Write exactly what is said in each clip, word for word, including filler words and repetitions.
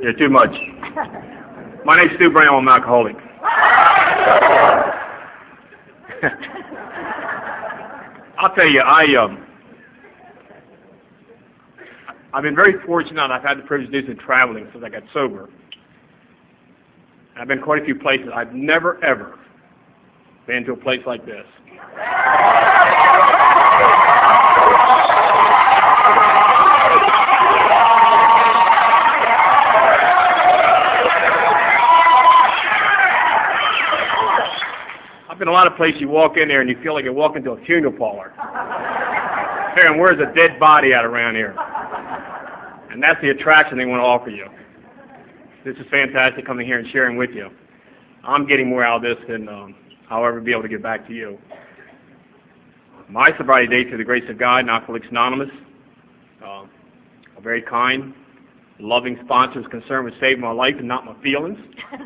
You're too much. My name's Stu Brown. I'm an alcoholic. I'll tell you, I, um, I've been very fortunate. I've had the privilege to do some traveling since I got sober. I've been quite a few places. I've never, ever been to a place like this. I've been a lot of places you walk in there and you feel like you're walking to a funeral parlor. Here, and where's a dead body out around here? And that's the attraction they want to offer you. This is fantastic coming here and sharing with you. I'm getting more out of this than um, I'll ever be able to get back to you. My sobriety date, through the grace of God, Alcoholics Anonymous, uh, a very kind, loving sponsor is concerned with saving my life and not my feelings.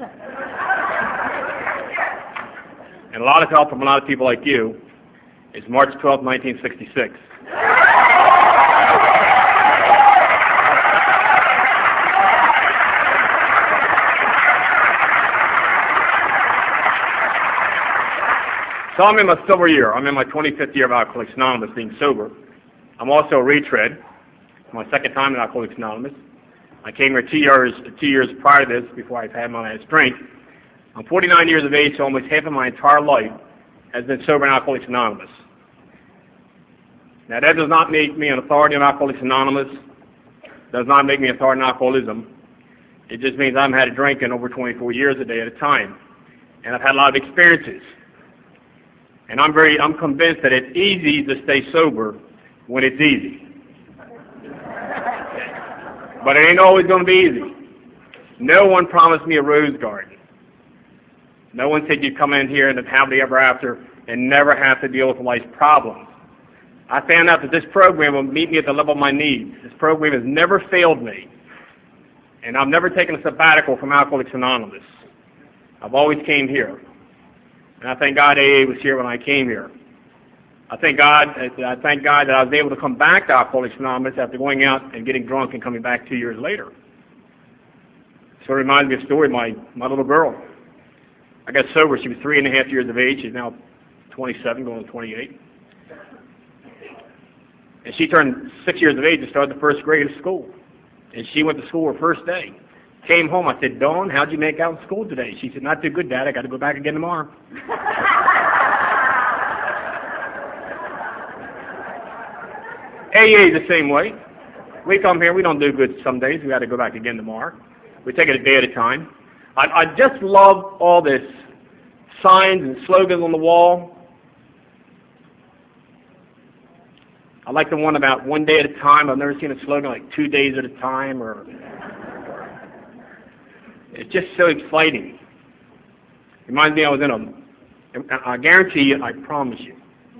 And a lot of help from a lot of people like you, is March twelfth, nineteen sixty-six. So I'm in my sober year. I'm in my twenty-fifth year of Alcoholics Anonymous, being sober. I'm also a retread. My second time in Alcoholics Anonymous. I came here two years, two years prior to this, before I've had my last drink. I'm forty-nine years of age, so almost half of my entire life has been sober in Alcoholics Anonymous. Now, that does not make me an authority in Alcoholics Anonymous. Does not make me an authority in alcoholism. It just means I've had a drink in over twenty-four years a day at a time. And I've had a lot of experiences. And I'm very, I'm convinced that it's easy to stay sober when it's easy. But it ain't always going to be easy. No one promised me a rose garden. No one said you'd come in here and live happily ever after and never have to deal with life's problems. I found out that this program will meet me at the level of my needs. This program has never failed me. And I've never taken a sabbatical from Alcoholics Anonymous. I've always came here. And I thank God A A was here when I came here. I thank God, I thank God that I was able to come back to Alcoholics Anonymous after going out and getting drunk and coming back two years later. So it reminds me of a story of my, my little girl. I got sober. She was three and a half years of age. She's now twenty-seven, going to twenty-eight. And she turned six years of age and started the first grade of school. And she went to school her first day. Came home. I said, Dawn, how'd you make out in school today? She said, not too good, Dad. I got to go back again tomorrow. A A is the same way. We come here. We don't do good some days. We got to go back again tomorrow. We take it a day at a time. I, I just love all this signs and slogans on the wall. I like the one about one day at a time. I've never seen a slogan like two days at a time. Or it's just so exciting. Reminds me I was in a, I guarantee you, I promise you,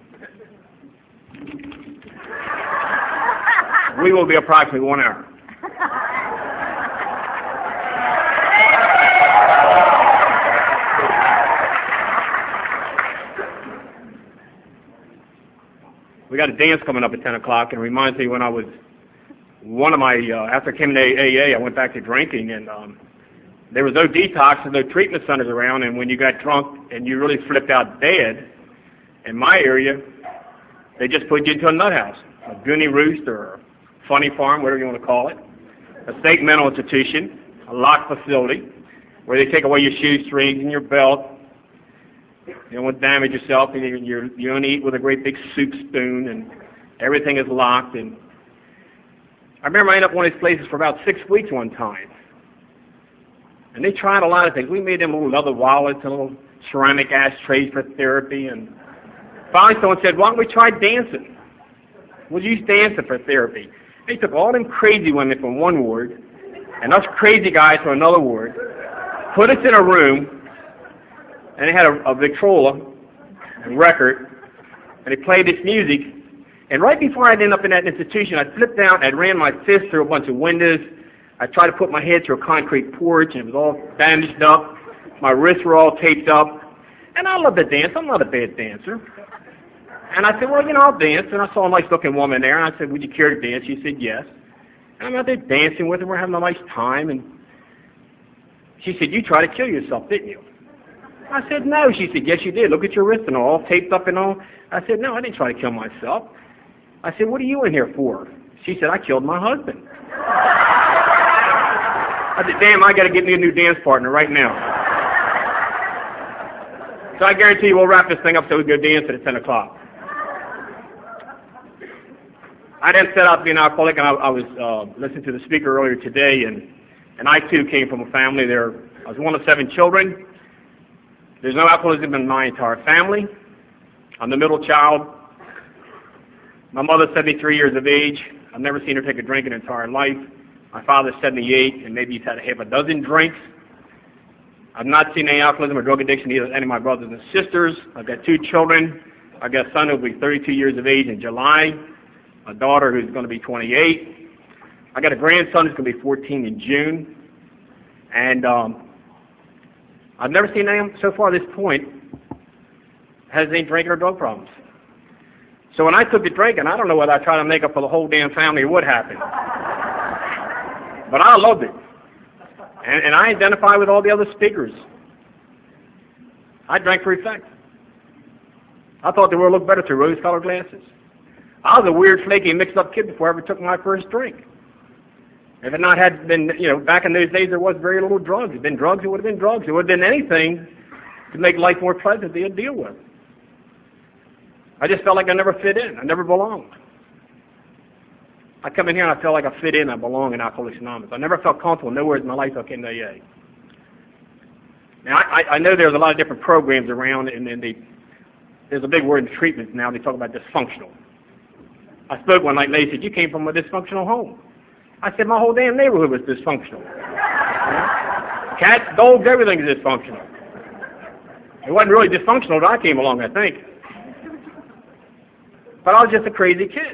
we will be approximately one hour. We got a dance coming up at ten o'clock, and it reminds me when I was, one of my, uh, after I came to A A, I went back to drinking, and um, there was no detox and no treatment centers around, and when you got drunk and you really flipped out bad, in my area, they just put you into a nut house, a Goonie Roost or a Funny Farm, whatever you want to call it, a state mental institution, a locked facility, where they take away your shoestrings and your belt. You don't want to damage yourself, and you, you're, you only eat with a great big soup spoon, and everything is locked. And I remember I ended up in one of these places for about six weeks one time. And they tried a lot of things. We made them little leather wallets and little ceramic ashtrays for therapy. And finally someone said, why don't we try dancing? We'll use dancing for therapy. They took all them crazy women from one ward and us crazy guys from another ward, put us in a room, and they had a, a Victrola and record, and they played this music. And right before I'd end up in that institution, I flipped out, I ran my fist through a bunch of windows. I tried to put my head through a concrete porch, and it was all bandaged up. My wrists were all taped up. And I love to dance. I'm not a bad dancer. And I said, well, you know, I'll dance. And I saw a nice-looking woman there, and I said, would you care to dance? She said, yes. And I'm out there dancing with her. We're having a nice time. And She said, you tried to kill yourself, didn't you? I said, no. She said, yes, you did. Look at your wrist and all taped up and all. I said, no, I didn't try to kill myself. I said, what are you in here for? She said, I killed my husband. I said, damn, I got to get me a new dance partner right now. So I guarantee you we'll wrap this thing up so we go dance at ten o'clock. I then set out to be an alcoholic, and I, I was uh, listening to the speaker earlier today, and, and I, too, came from a family. There, I was one of seven children. There's no alcoholism in my entire family. I'm the middle child. My mother's seventy-three years of age. I've never seen her take a drink in her entire life. My father's seventy-eight, and maybe he's had a half a dozen drinks. I've not seen any alcoholism or drug addiction in either any of my brothers and sisters. I've got two children. I've got a son who will be thirty-two years of age in July, a daughter who's going to be twenty-eight. I've got a grandson who's going to be fourteen in June. And um, I've never seen anyone so far at this point has any drinking or drug problems. So when I took to drinking, I don't know whether I tried to make up for the whole damn family or what happened. But I loved it. And, and I identify with all the other speakers. I drank for effect. I thought the world looked better through rose-colored glasses. I was a weird, flaky, mixed-up kid before I ever took my first drink. If it not had been, you know, back in those days there was very little drugs. If it had been drugs, it would have been drugs. It would have been anything to make life more pleasant to deal with. I just felt like I never fit in. I never belonged. I come in here and I feel like I fit in. I belong in Alcoholics Anonymous. I never felt comfortable nowhere in my life until I came to A A. Now, I, I know there's a lot of different programs around, and, and they, there's a big word in treatment now. They talk about dysfunctional. I spoke one night and they said, you came from a dysfunctional home. I said, my whole damn neighborhood was dysfunctional. Cats, dogs, everything is dysfunctional. It wasn't really dysfunctional until I came along, I think. But I was just a crazy kid.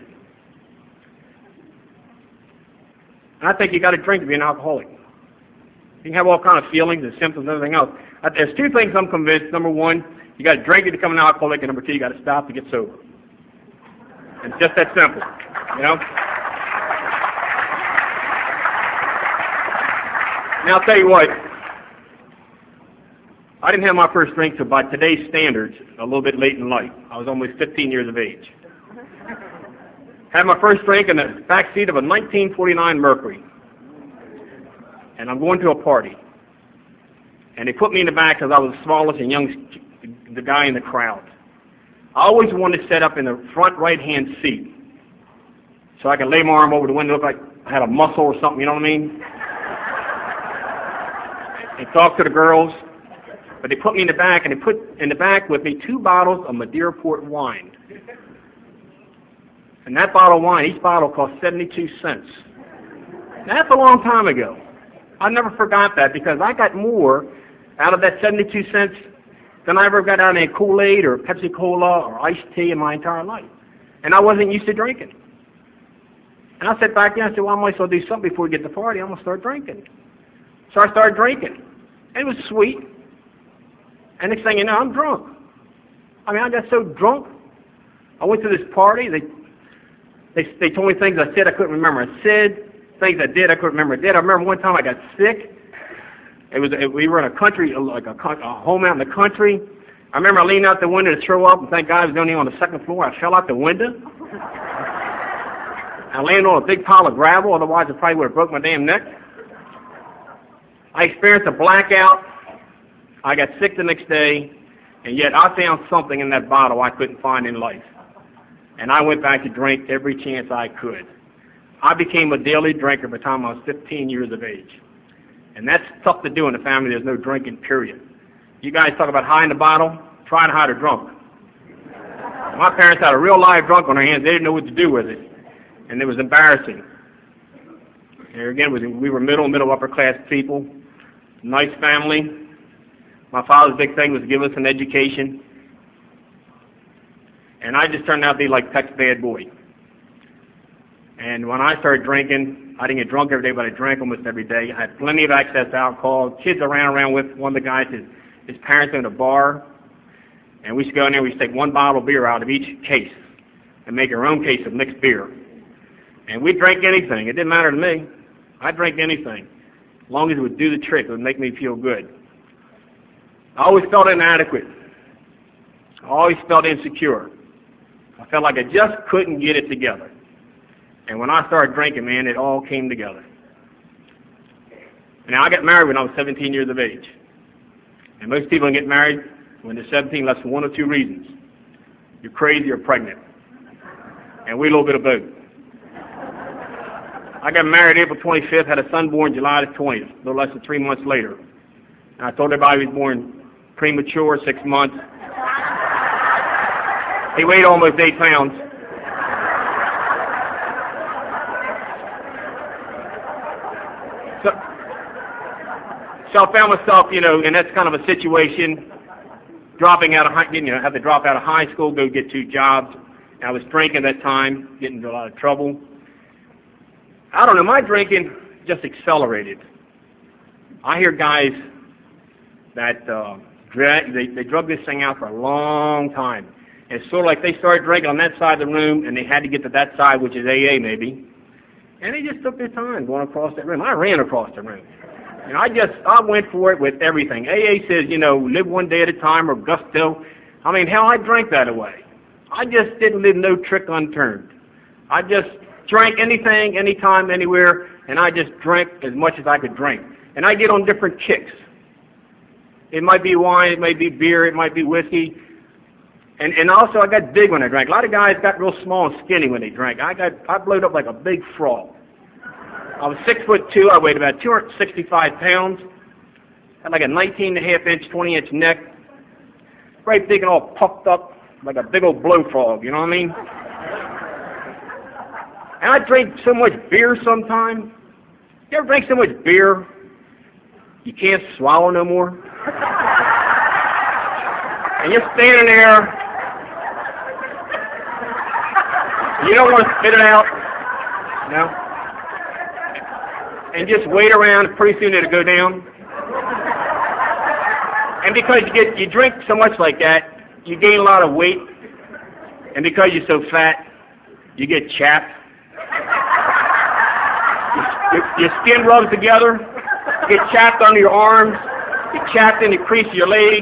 And I think you got to drink to be an alcoholic. You can have all kinds of feelings and symptoms and everything else. There's two things I'm convinced. Number one, you got to drink to become an alcoholic, and number two, you got to stop to get sober. It's just that simple, you know. Now I'll tell you what. I didn't have my first drink till by today's standards a little bit late in life. I was almost fifteen years of age. Had my first drink in the back seat of a nineteen forty-nine Mercury. And I'm going to a party. And they put me in the back because I was the smallest and youngest the guy in the crowd. I always wanted to sit up in the front right-hand seat so I could lay my arm over the window, look like I had a muscle or something, you know what I mean? And talk to the girls. But they put me in the back, and they put in the back with me two bottles of Madeira port wine. And that bottle of wine, each bottle cost seventy-two cents. Now, that's a long time ago. I never forgot that because I got more out of that seventy-two cents than I ever got out of any Kool-Aid or Pepsi Cola or iced tea in my entire life. And I wasn't used to drinking. And I sat back there and I said, well, I might as well do something before we get to the party. I'm going to start drinking. So I started drinking. And it was sweet. And next thing you know, I'm drunk. I mean, I got so drunk. I went to this party. They they, they told me things I said I couldn't remember. I said things I did I couldn't remember. I did. I remember one time I got sick. It was it, we were in a country, like a, a home out in the country. I remember I leaned out the window to throw up, and thank God I was only on the second floor. I fell out the window. I landed on a big pile of gravel. Otherwise, I probably would have broke my damn neck. I experienced a blackout. I got sick the next day, and yet I found something in that bottle I couldn't find in life. And I went back to drink every chance I could. I became a daily drinker by the time I was fifteen years of age. And that's tough to do in a family there's no drinking, period. You guys talk about hiding the bottle, try and hide a drunk. My parents had a real live drunk on their hands. They didn't know what to do with it. And it was embarrassing. Here again, we were middle, middle, upper class people. Nice family. My father's big thing was to give us an education. And I just turned out to be like Peck's bad boy. And when I started drinking, I didn't get drunk every day, but I drank almost every day. I had plenty of access to alcohol. Kids I ran around with, one of the guys, his, his parents owned a bar. And we used to go in there, we used to take one bottle of beer out of each case and make our own case of mixed beer. And we drank anything. It didn't matter to me. I drank anything. As long as it would do the trick, it would make me feel good. I always felt inadequate. I always felt insecure. I felt like I just couldn't get it together. And when I started drinking, man, it all came together. Now, I got married when I was seventeen years of age. And most people get married when they're seventeen, less than one or two reasons. You're crazy or pregnant. And we a little bit of both. I got married April twenty-fifth, had a son born July the twentieth, a little less than three months later. And I told everybody he was born premature, six months. He weighed almost eight pounds. So, so I found myself, you know, and that's kind of a situation, dropping out of high, you know, had to drop out of high school, go get two jobs. I was drinking at that time, getting into a lot of trouble. I don't know, my drinking just accelerated. I hear guys that uh, drag, they, they drug this thing out for a long time. It's sort of like they started drinking on that side of the room, and they had to get to that side, which is A A maybe, and they just took their time going across that room. I ran across the room. And I just, I went for it with everything. A A says, you know, live one day at a time, or gusto. I mean, hell, I drank that away. I just didn't leave no trick unturned. I just drank anything, anytime, anywhere, and I just drank as much as I could drink. And I get on different kicks. It might be wine, it might be beer, it might be whiskey. And and also I got big when I drank. A lot of guys got real small and skinny when they drank. I got I blowed up like a big frog. I was six foot two. I weighed about two hundred sixty-five pounds. Had like a nineteen and a half inch, twenty inch neck. Right big and all puffed up like a big old blow frog. You know what I mean? And I drank so much beer sometimes. You ever drink so much beer you can't swallow no more? And you're standing there. You don't want to spit it out, no? And just wait around, pretty soon it'll go down. And because you get you drink so much like that, you gain a lot of weight. And because you're so fat, you get chapped. Your, your skin rubs together, you get chapped under your arms, you get chapped in the crease of your legs.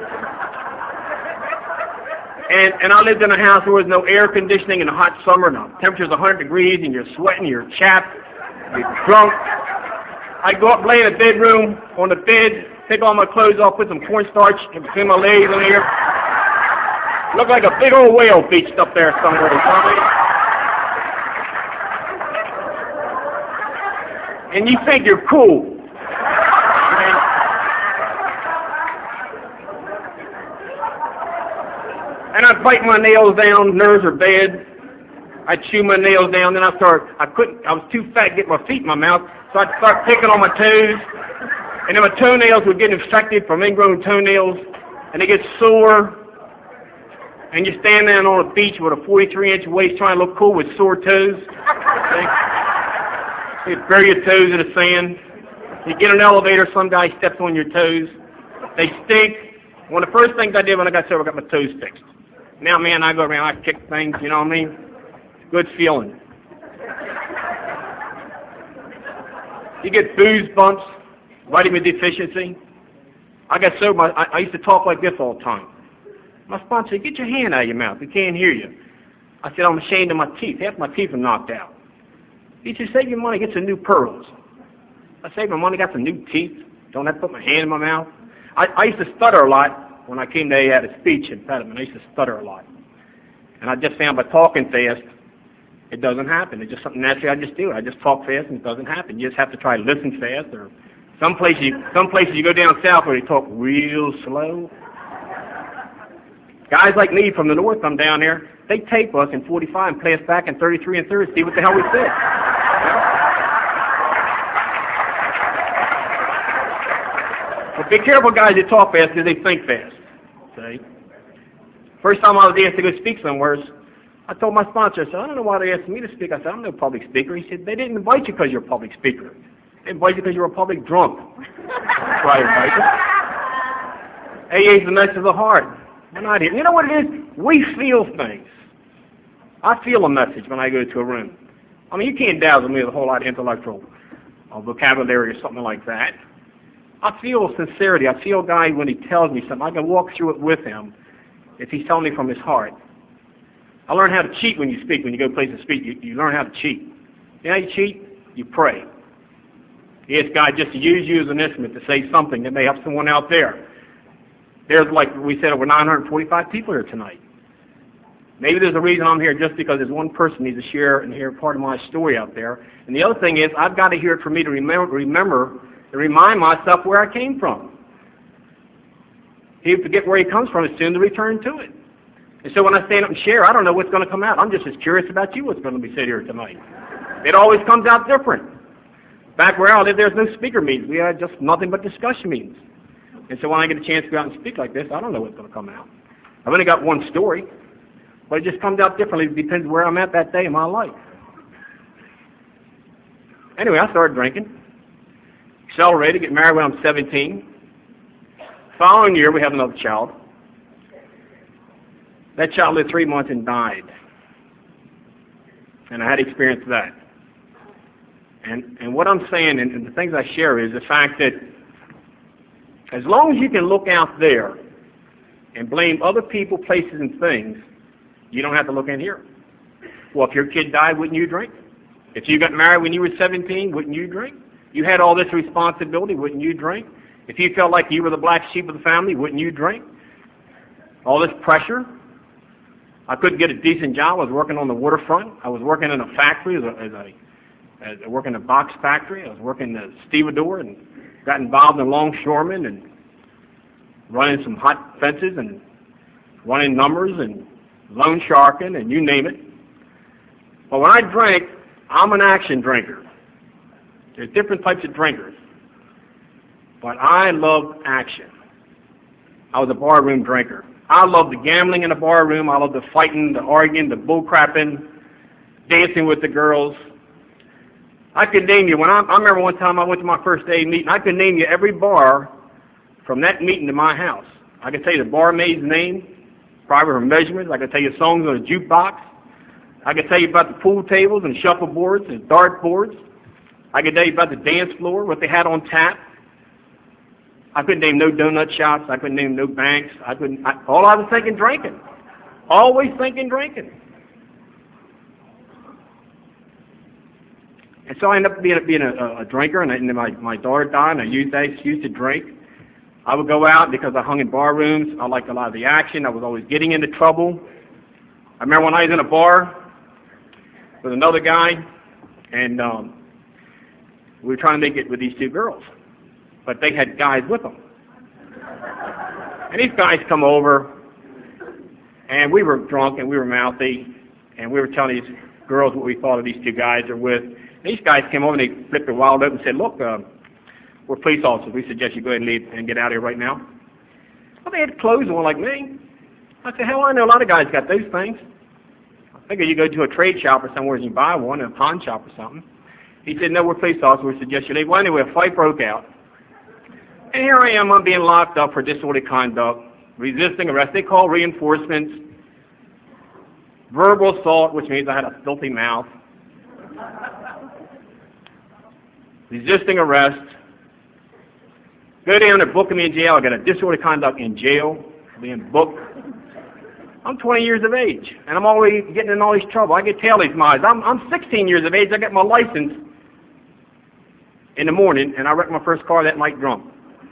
And, and I lived in a house where there was no air conditioning in the hot summer, and the temperature's one hundred degrees, and you're sweating, you're chapped, you're drunk. I'd go up, lay in a bedroom on the bed, take all my clothes off, put some cornstarch in between my legs in there. Look like a big old whale beached up there somewhere. And you think you're cool. And I'd bite my nails down, nerves are bad. I'd chew my nails down, then I'd start, I couldn't, I was too fat to get my feet in my mouth, so I'd start picking on my toes. And then my toenails would get infected from ingrown toenails, and they get sore. And you stand down on a beach with a forty-three inch waist trying to look cool with sore toes. You bury your toes in the sand. You get in an elevator, some guy steps on your toes. They stink. One of the first things I did when I got sober, I got my toes fixed. Now, man, I go around, I kick things, you know what I mean? Good feeling. You get booze bumps, vitamin deficiency. I got sober, I, I used to talk like this all the time. My sponsor said, get your hand out of your mouth, we can't hear you. I said, I'm ashamed of my teeth. Half my teeth are knocked out. He said, save your money, get some new pearls. I saved my money, got some new teeth. Don't have to put my hand in my mouth. I, I used to stutter a lot. When I came to A A, I had a speech impediment. I used to stutter a lot. And I just found by talking fast, it doesn't happen. It's just something naturally I just do. I just talk fast and it doesn't happen. You just have to try to listen fast. Or some places, some places you go down south where they talk real slow. Guys like me from the north come down there, they tape us in forty-five and play us back in thirty-three and thirty, see what the hell we said. But be careful, guys, that talk fast because they think fast. See? First time I was asked to go speak somewhere, I told my sponsor, I said, I don't know why they asked me to speak. I said, I'm no public speaker. He said, they didn't invite you because you're a public speaker. They invited you because you're a public drunk. That's why I invite you. A A is the message of the heart. We're not here. You know what it is? We feel things. I feel a message when I go to a room. I mean, you can't dazzle me with a whole lot of intellectual uh, or vocabulary or something like that. I feel sincerity. I feel God when he tells me something. I can walk through it with him if he's telling me from his heart. I learned how to cheat when you speak. When you go places to speak, you, you learn how to cheat. You know how you cheat? You pray. You ask God just to use you as an instrument to say something that may help someone out there. There's, like we said, over nine hundred forty-five people here tonight. Maybe there's a reason I'm here just because there's one person needs to share and hear part of my story out there. And the other thing is I've got to hear it for me to remember, remember to remind myself where I came from. He'll forget where he comes from as soon to return to it. And so when I stand up and share, I don't know what's going to come out. I'm just as curious about you what's going to be said here tonight. It always comes out different. Back where I live, there's no speaker meetings. We had just nothing but discussion meetings. And so when I get a chance to go out and speak like this, I don't know what's going to come out. I've only got one story, but it just comes out differently. It depends where I'm at that day in my life. Anyway, I started drinking. Accelerated, get married when I'm seventeen. Following year, we have another child. That child lived three months and died. And I had experienced that. And, and what I'm saying, and, and the things I share, is the fact that as long as you can look out there and blame other people, places, and things, you don't have to look in here. Well, if your kid died, wouldn't you drink? If you got married when you were seventeen, wouldn't you drink? You had all this responsibility, wouldn't you drink? If you felt like you were the black sheep of the family, wouldn't you drink? All this pressure. I couldn't get a decent job. I was working on the waterfront. I was working in a factory as a, as a, as a working in a box factory. I was working as a stevedore and got involved in longshoremen and running some hot fences and running numbers and loan sharking and you name it. But when I drank, I'm an action drinker. There's different types of drinkers. But I loved action. I was a barroom drinker. I loved the gambling in the barroom. I loved the fighting, the arguing, the bullcrapping, dancing with the girls. I could name you. When I, I remember one time I went to my first day meeting, I could name you every bar from that meeting to my house. I could tell you the barmaid's name, probably her measurements. I could tell you songs on a jukebox. I could tell you about the pool tables and shuffleboards and dart boards. I could tell you about the dance floor, what they had on tap. I couldn't name no donut shops. I couldn't name no banks. I couldn't. I, all I was thinking, drinking. Always thinking, drinking. And so I ended up being, being a, a drinker, and, I, and my, my daughter died, and I used that excuse to drink. I would go out because I hung in bar rooms. I liked a lot of the action. I was always getting into trouble. I remember when I was in a bar with another guy, and um, we were trying to make it with these two girls. But they had guys with them. And these guys come over, and we were drunk, and we were mouthy, and we were telling these girls what we thought of these two guys are with. And these guys came over, and they flipped their wallet open and said, look, uh, we're police officers. We suggest you go ahead and leave and get out of here right now. Well, they had clothes on like me. I said, hell, I know a lot of guys got those things. I figure you go to a trade shop or somewhere and you buy one, a pawn shop or something. He said, no, we're police officers. We suggest you leave. Well, anyway, a fight broke out. And here I am, I'm being locked up for disorderly conduct, resisting arrest. They call reinforcements, verbal assault, which means I had a filthy mouth, resisting arrest, go down and book me in jail. I got a disorderly conduct in jail, being booked. I'm twenty years of age, and I'm already getting in all this trouble. I get tail these miles. I'm, I'm sixteen years of age. I got my license in the morning, and I wrecked my first car that night drunk.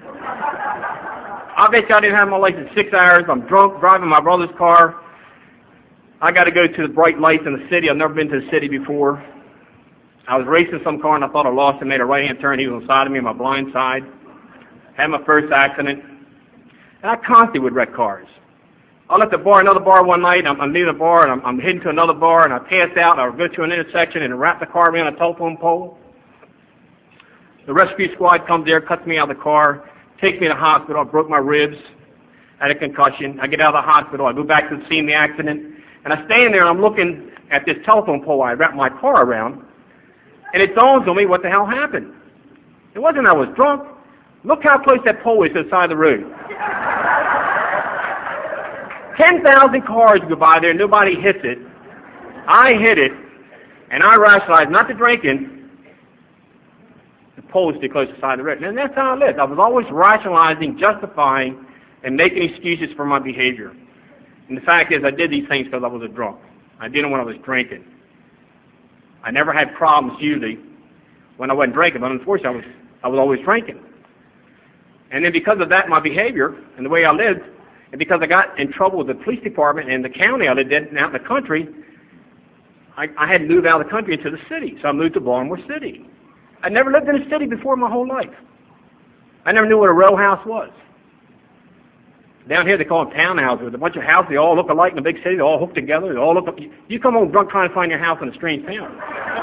I bet you I didn't have my license six hours. I'm drunk, driving my brother's car. I got to go to the bright lights in the city. I've never been to the city before. I was racing some car, and I thought I lost him, made a right-hand turn. He was on the side of me on my blind side. Had my first accident. And I constantly would wreck cars. I left the bar, another bar one night. I'm, I'm leaving the bar, and I'm, I'm heading to another bar, and I pass out, and I go to an intersection and wrap the car around a telephone pole. The rescue squad comes there, cuts me out of the car, takes me to the hospital. I broke my ribs, had a concussion. I get out of the hospital. I go back to the scene of the accident, and I stand there, and I'm looking at this telephone pole I wrapped my car around, and it dawns on me what the hell happened. It wasn't I was drunk. Look how close that pole is to the side of the road. ten thousand cars go by there, nobody hits it. I hit it, and I rationalized not the drinking. The poles too close to the side of the road. And that's how I lived. I was always rationalizing, justifying, and making excuses for my behavior. And the fact is, I did these things because I was a drunk. I did them when I was drinking. I never had problems usually when I wasn't drinking, but unfortunately, I was I was always drinking. And then because of that, my behavior and the way I lived, and because I got in trouble with the police department and the county I lived in, out in the country, I, I had to move out of the country into the city. So I moved to Baltimore City. I never lived in a city before my whole life. I never knew what a row house was. Down here they call them townhouses. With a bunch of houses, they all look alike in a big city. They all hook together. They all look up. You come home drunk trying to find your house in a strange town.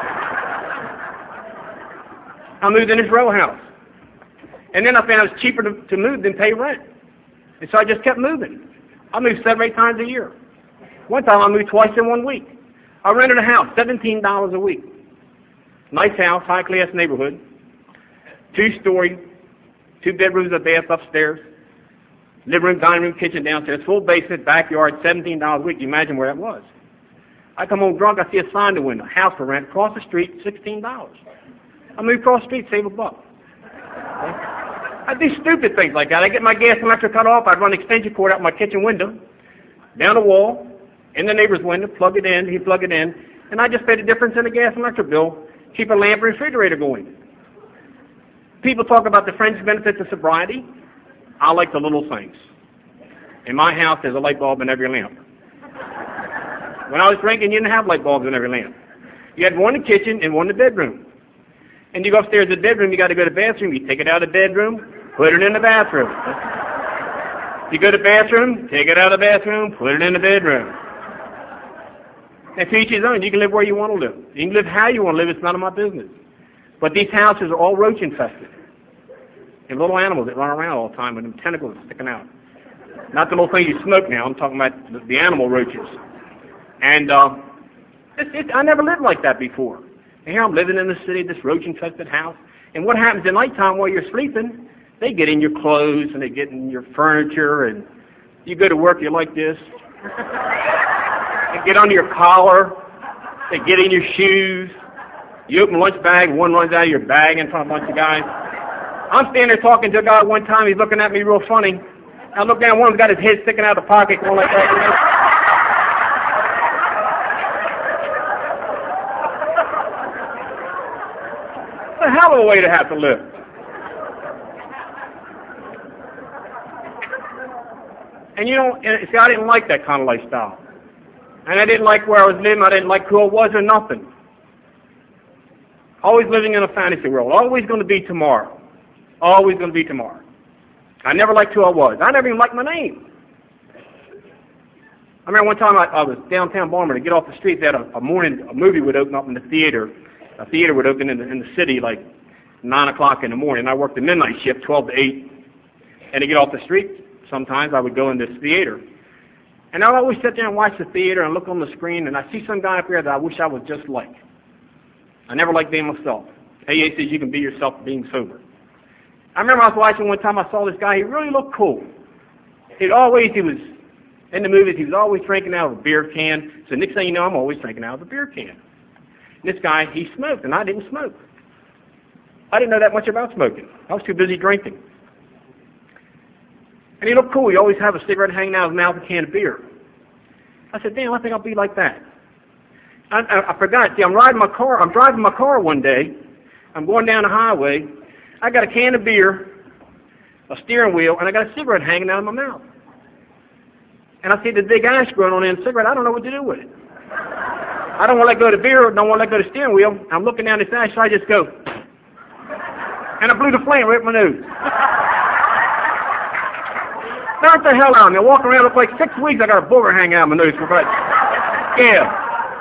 I moved in this row house. And then I found it was cheaper to, to move than pay rent. And so I just kept moving. I moved seven or eight times a year. One time I moved twice in one week. I rented a house, seventeen dollars a week. Nice house, high-class neighborhood. Two-story, two bedrooms, a bath upstairs. Living room, dining room, kitchen downstairs. Full basement, backyard, seventeen dollars a week. You imagine where that was. I come home drunk, I see a sign in the window. House for rent, across the street, sixteen dollars. I moved across the street, save a buck. I do stupid things like that. I get my gas and electric cut off. I'd run an extension cord out my kitchen window, down the wall, in the neighbor's window, plug it in, he'd plug it in, and I just paid the difference in the gas and electric bill, keep a lamp and refrigerator going. People talk about the fringe benefits of sobriety. I like the little things. In my house, there's a light bulb in every lamp. When I was drinking, you didn't have light bulbs in every lamp. You had one in the kitchen and one in the bedroom. And you go upstairs to the bedroom, you got to go to the bathroom. You take it out of the bedroom, put it in the bathroom. You go to the bathroom, take it out of the bathroom, put it in the bedroom. And to each his own. You can live where you want to live. You can live how you want to live. It's none of my business. But these houses are all roach infested. And little animals that run around all the time with them tentacles sticking out. Not the little thing you smoke now. I'm talking about the, the animal roaches. And uh, it, it, I never lived like that before. And here I'm living in the city, this roach-infested house. And what happens at nighttime while you're sleeping, they get in your clothes and they get in your furniture. And you go to work, you're like this. They get under your collar. They get in your shoes. You open a lunch bag, one runs out of your bag in front of a bunch of guys. I'm standing there talking to a guy one time. He's looking at me real funny. I look down, one of them's got his head sticking out of the pocket, going like that. You know? It's a hell of a way to have to live. And you know, and see, I didn't like that kind of lifestyle. And I didn't like where I was living. I didn't like who I was or nothing. Always living in a fantasy world. Always going to be tomorrow. Always going to be tomorrow. I never liked who I was. I never even liked my name. I remember one time I, I was downtown Baltimore. To get off the street, they had a, a morning, a movie would open up in the theater. A theater would open in the, in the city like nine o'clock in the morning. I worked the midnight shift, twelve to eight. And to get off the street, sometimes I would go in this theater. And I'd always sit there and watch the theater and look on the screen, and I see some guy up there that I wish I was just like. I never liked being myself. A A says you can be yourself being sober. I remember I was watching one time, I saw this guy, he really looked cool. He'd always, he was, in the movies, he was always drinking out of a beer can. So next thing you know, I'm always drinking out of a beer can. And this guy, he smoked, and I didn't smoke. I didn't know that much about smoking. I was too busy drinking. And he looked cool. He always have a cigarette hanging out of his mouth, a can of beer. I said, damn, I think I'll be like that. I, I, I forgot. See, I'm riding my car. I'm driving my car one day. I'm going down the highway. I got a can of beer, a steering wheel, and I got a cigarette hanging out of my mouth. And I see the big ash growing on the end of the cigarette. I don't know what to do with it. I don't want to let go of the beer. Don't want to let go of the steering wheel. I'm looking down this ash, so I just go. And I blew the flame right in my nose. Knocked the hell out of me. I walk around, look like six weeks, I got a bullet hanging out of my nose for about, yeah.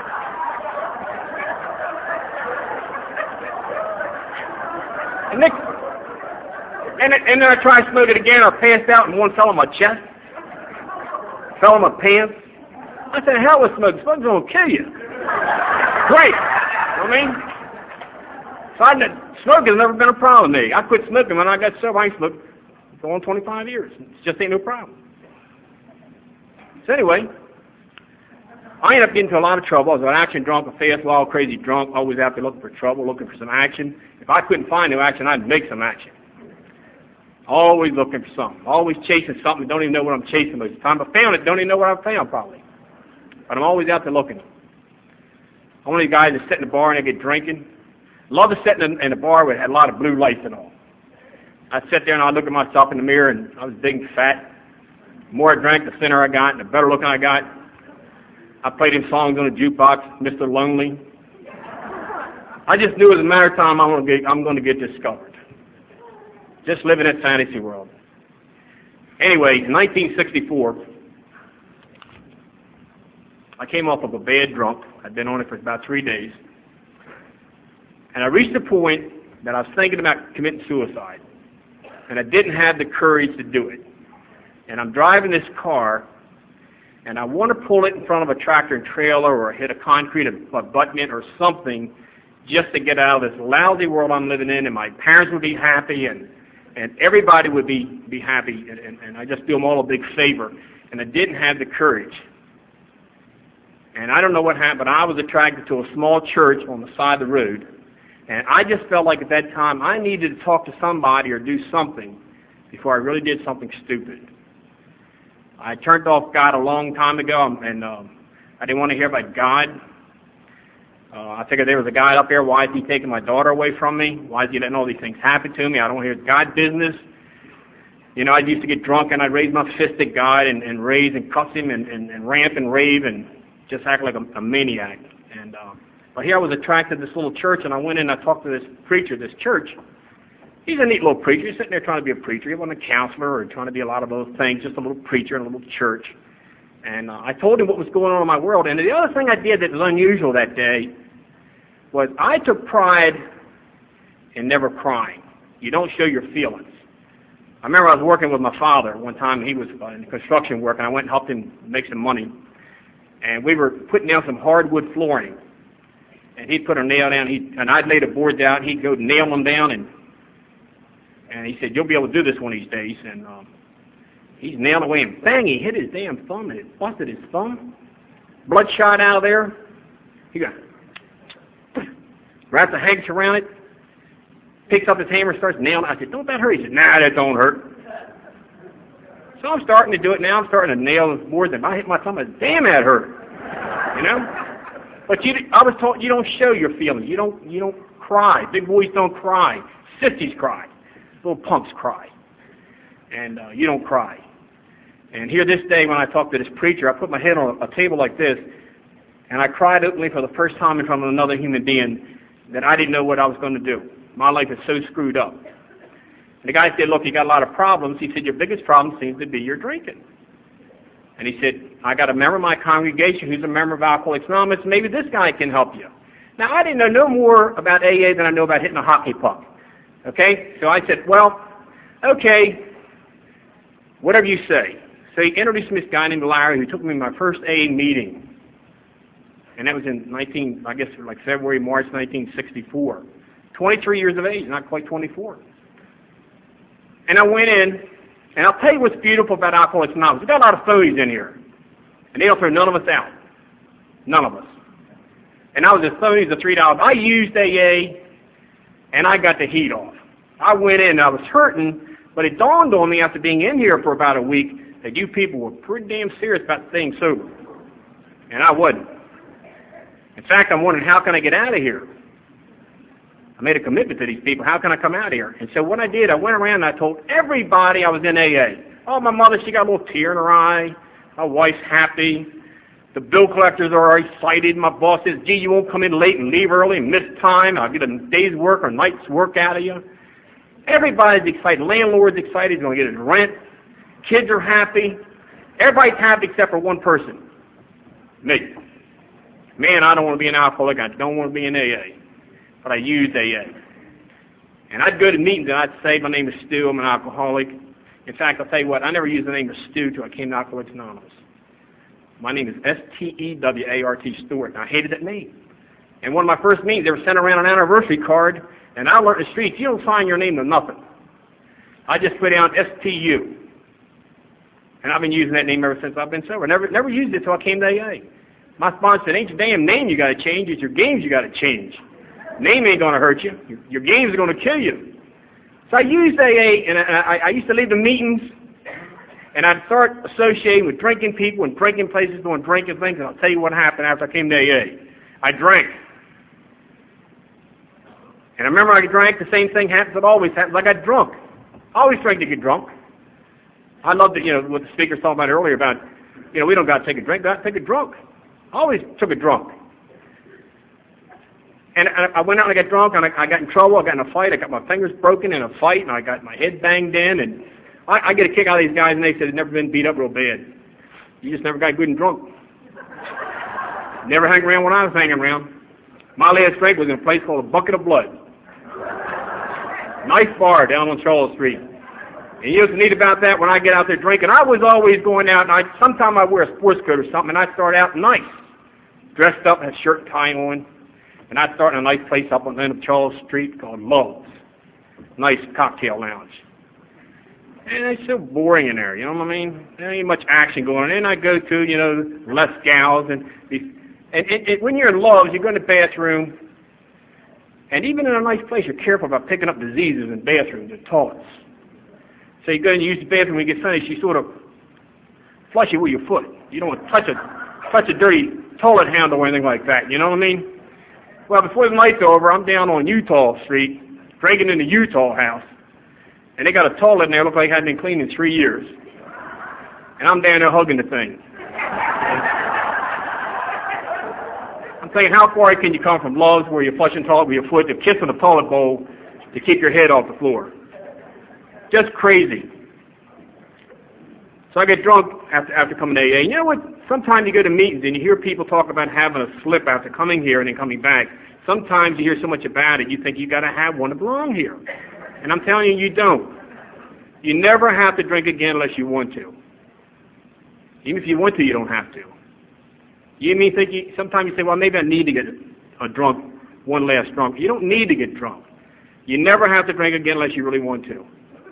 And, next, and, and then I tried to smoke it again. I passed out, and one fell on my chest, fell on my pants. I said, hell with smoking. Smoking's going to kill you. Great. You know what I mean? So I, smoking's never been a problem with me. I quit smoking when I got sober. I ain't smoked. Going twenty-five years. It just ain't no problem. So anyway, I ended up getting into a lot of trouble. I was an action drunk, a fast, wild, crazy drunk, always out there looking for trouble, looking for some action. If I couldn't find no action, I'd make some action. Always looking for something. Always chasing something. Don't even know what I'm chasing most of the time. I found it. Don't even know what I found, probably. But I'm always out there looking. I'm one of the guys that sit in the bar and I get drinking. Love to sit in, in a bar where it had a lot of blue lights and all. I'd sit there and I'd look at myself in the mirror and I was big and fat. The more I drank, the thinner I got and the better looking I got. I played him songs on the jukebox, Mister Lonely. I just knew it was a matter of time I'm going to get, I'm going to get discovered. Just living in fantasy world. Anyway, in nineteen sixty-four, I came off of a bad drunk. I'd been on it for about three days. And I reached a point that I was thinking about committing suicide. And I didn't have the courage to do it. And I'm driving this car, and I want to pull it in front of a tractor and trailer or hit a concrete abutment or something just to get out of this lousy world I'm living in, and my parents would be happy, and, and everybody would be, be happy, and, and, and I just do them all a big favor. And I didn't have the courage. And I don't know what happened, but I was attracted to a small church on the side of the road. And I just felt like at that time I needed to talk to somebody or do something before I really did something stupid. I turned off God a long time ago, and um, I didn't want to hear about God. Uh, I figured there was a guy up there. Why is he taking my daughter away from me? Why is he letting all these things happen to me? I don't want to hear God business. You know, I used to get drunk, and I'd raise my fist at God and, and raise and cuss him and, and, and ramp and rave and just act like a, a maniac. And uh, but here I was attracted to this little church, and I went in and I talked to this preacher, this church. He's a neat little preacher. He's sitting there trying to be a preacher. He wasn't a counselor or trying to be a lot of those things, just a little preacher in a little church. And uh, I told him what was going on in my world. And the other thing I did that was unusual that day was I took pride in never crying. You don't show your feelings. I remember I was working with my father one time. He was in construction work, and I went and helped him make some money. And we were putting down some hardwood flooring. And he'd put a nail down, he'd, and I'd lay the board down. He'd go nail them down, and and he said, "You'll be able to do this one of these days." And um, he's nailing away, and bang, he hit his damn thumb, and it busted his thumb. Blood shot out of there. He got wraps a handkerchief around it, picks up his hammer, starts nailing it. I said, "Don't that hurt?" He said, "Nah, that don't hurt." So I'm starting to do it now. I'm starting to nail this board. If I hit my thumb, I said, "Damn, that hurt." You know? But you, I was told you don't show your feelings. You don't, you don't cry. Big boys don't cry. Sissies cry. Little punks cry. And uh, you don't cry. And here this day when I talked to this preacher, I put my head on a table like this, and I cried openly for the first time in front of another human being that I didn't know what I was going to do. My life is so screwed up. And the guy said, "Look, you got a lot of problems." He said, "Your biggest problem seems to be your drinking." And he said, "I got a member of my congregation who's a member of Alcoholics Anonymous. Maybe this guy can help you." Now, I didn't know no more about A A than I know about hitting a hockey puck. Okay? So I said, "Well, okay, whatever you say." So he introduced me to this guy named Larry who took me to my first A A meeting. And that was in nineteen, I guess like February, March nineteen sixty-four. twenty-three years of age, not quite twenty-four. And I went in, and I'll tell you what's beautiful about Alcoholics Anonymous. We've got a lot of phonies in here. And they'll throw none of us out. None of us. And I was as phony as the three dollars. I used A A, and I got the heat off. I went in, and I was hurting, but it dawned on me after being in here for about a week that you people were pretty damn serious about staying sober. And I wasn't. In fact, I'm wondering, how can I get out of here? I made a commitment to these people. How can I come out of here? And so what I did, I went around and I told everybody I was in A A. Oh, my mother, she got a little tear in her eye. My wife's happy. The bill collectors are excited. My boss says, "Gee, you won't come in late and leave early and miss time. I'll get a day's work or night's work out of you." Everybody's excited. Landlord's excited. He's going to get his rent. Kids are happy. Everybody's happy except for one person. Me. Man, I don't want to be an alcoholic. I don't want to be in A A. But I used A A. And I'd go to meetings and I'd say, "My name is Stu, I'm an alcoholic." In fact, I'll tell you what, I never used the name of Stu until I came to Alcoholics Anonymous. My name is S T E W A R T, Stewart, and I hated that name. And one of my first meetings, they were sent around an anniversary card, and I learned in the streets, you don't sign your name to nothing. I just put down S T U. And I've been using that name ever since I've been sober. Never never used it until I came to A A. My sponsor said, ain't your damn name you got to change, it's your games you got to change. Name ain't going to hurt you. Your, your games are going to kill you. So I used A A, and I, I used to leave the meetings, and I'd start associating with drinking people and drinking places, doing drinking things, and I'll tell you what happened after I came to A A. I drank. And I remember I drank, the same thing happens, it always happens. I got drunk. I always drank to get drunk. I loved it, you know, what the speaker was talking about earlier about, you know, we don't got to take a drink, got to take a drunk. I always took a drunk. And I went out and I got drunk, and I got in trouble. I got in a fight. I got my fingers broken in a fight, and I got my head banged in. And I, I get a kick out of these guys, and they said they'd never been beat up real bad. You just never got good and drunk. Never hung around when I was hanging around. My last drink was in a place called a Bucket of Blood. Nice bar down on Charles Street. And you know what's neat about that? When I get out there drinking, I was always going out, and I sometimes I wear a sports coat or something, and I start out nice, dressed up, had a shirt and tie on. And I start in a nice place up on the end of Charles Street called Love's. Nice cocktail lounge. And it's so boring in there, you know what I mean? There ain't much action going on. And I go to, you know, less gals. And and, and, and when you're in Love's, you go in the bathroom. And even in a nice place, you're careful about picking up diseases in bathrooms and toilets. So you go and you use the bathroom, when you get finished, you sort of flush it with your foot. You don't want to touch a, touch a dirty toilet handle or anything like that, you know what I mean? Well, before the night's over, I'm down on Utah Street, drinking in the Utah house, and they got a toilet in there, looked like it hadn't been cleaned in three years. And I'm down there hugging the thing. I'm thinking, how far can you come from Love's, where you're flushing toilet with your foot, to kissing the toilet bowl to keep your head off the floor? Just crazy. So I get drunk after after coming to A A. You know what? Sometimes you go to meetings and you hear people talk about having a slip after coming here and then coming back. Sometimes you hear so much about it, you think you got to have one to belong here. And I'm telling you, you don't. You never have to drink again unless you want to. Even if you want to, you don't have to. You mean think you, sometimes you say, well, maybe I need to get a drunk, one last drunk. You don't need to get drunk. You never have to drink again unless you really want to.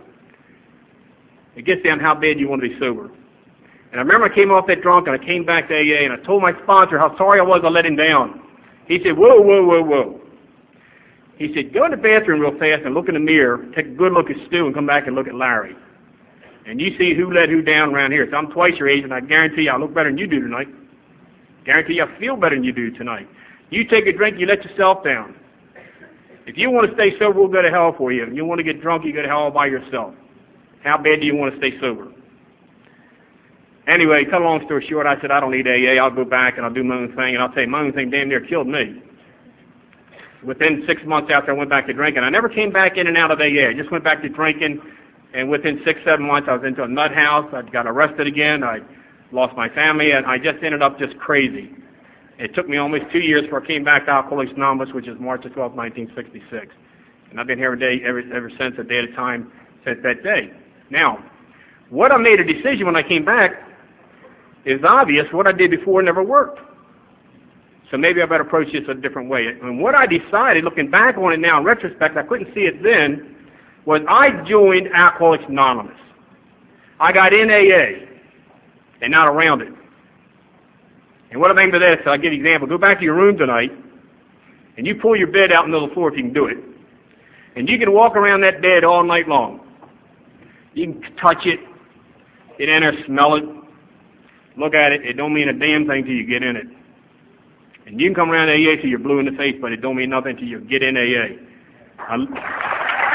It gets down how bad you want to be sober. And I remember I came off that drunk and I came back to A A and I told my sponsor how sorry I was I let him down. He said, whoa, whoa, whoa, whoa. He said, go in the bathroom real fast and look in the mirror, take a good look at Stu and come back and look at Larry. And you see who let who down around here. So I'm twice your age and I guarantee you I look better than you do tonight. Guarantee you I feel better than you do tonight. You take a drink, you let yourself down. If you want to stay sober, we'll go to hell for you. If you want to get drunk, you go to hell all by yourself. How bad do you want to stay sober? Anyway, cut a long story short, I said, I don't need A A. I'll go back and I'll do my own thing. And I'll tell you, my own thing damn near killed me. Within six months after I went back to drinking, I never came back in and out of A A. I just went back to drinking. And within six, seven months, I was into a nut house. I got arrested again. I lost my family. And I just ended up just crazy. It took me almost two years before I came back to Alcoholics Anonymous, which is March the twelfth, nineteen sixty-six. And I've been here every day, ever, ever since, a day at a time, since that day. Now, what I made a decision when I came back is obvious. What I did before never worked. So maybe I better approach this a different way. And what I decided, looking back on it now in retrospect, I couldn't see it then, was I joined Alcoholics Anonymous. I got in A A and not around it. And what I mean by this, I'll give you an example. Go back to your room tonight and you pull your bed out in the middle of the floor if you can do it. And you can walk around that bed all night long. You can touch it, get in there, smell it, look at it. It don't mean a damn thing till you get in it. And you can come around A A till you're blue in the face, but it don't mean nothing till you get in A A. I,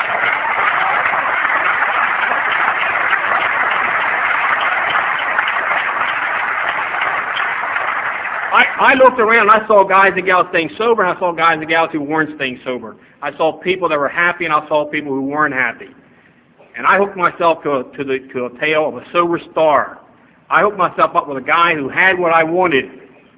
I looked around and I saw guys and gals staying sober, and I saw guys and gals who weren't staying sober. I saw people that were happy, and I saw people who weren't happy. And I hooked myself to a, to, the, to a tale of a sober star. I hooked myself up with a guy who had what I wanted.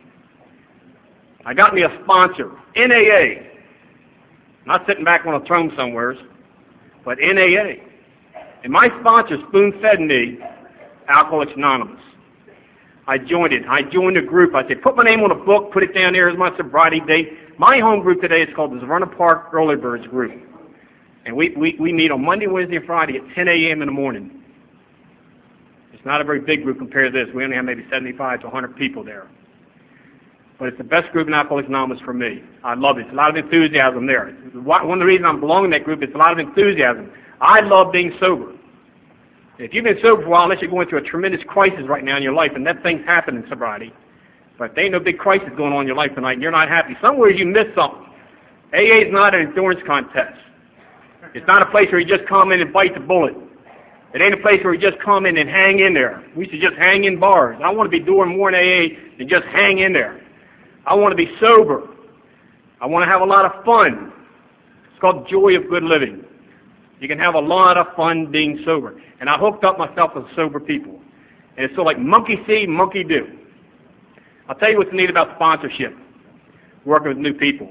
I got me a sponsor in A A. Not sitting back on a throne somewhere, but in A A. And my sponsor spoon-fed me Alcoholics Anonymous. I joined it. I joined a group. I said, put my name on a book, put it down there as my sobriety date. My home group today is called the Severna Park Early Birds Group. And we, we, we meet on Monday, Wednesday, and Friday at ten a.m. in the morning. It's not a very big group compared to this. We only have maybe seventy-five to one hundred people there. but it's the best group in Alcoholics Anonymous for me. I love it. It's a lot of enthusiasm there. One of the reasons I'm belonging to that group is a lot of enthusiasm. I love being sober. If you've been sober for a while, unless you're going through a tremendous crisis right now in your life, and that thing's happening in sobriety, but there ain't no big crisis going on in your life tonight, and you're not happy. Somewhere you missed something. A A is not an endurance contest. It's not a place where you just come in and bite the bullet. It ain't a place where you just come in and hang in there. We should just hang in bars. I want to be doing more in A A than just hang in there. I want to be sober. I want to have a lot of fun. It's called joy of good living. You can have a lot of fun being sober. And I hooked up myself with sober people. And it's sort of like monkey see, monkey do. I'll tell you what's neat about sponsorship, working with new people.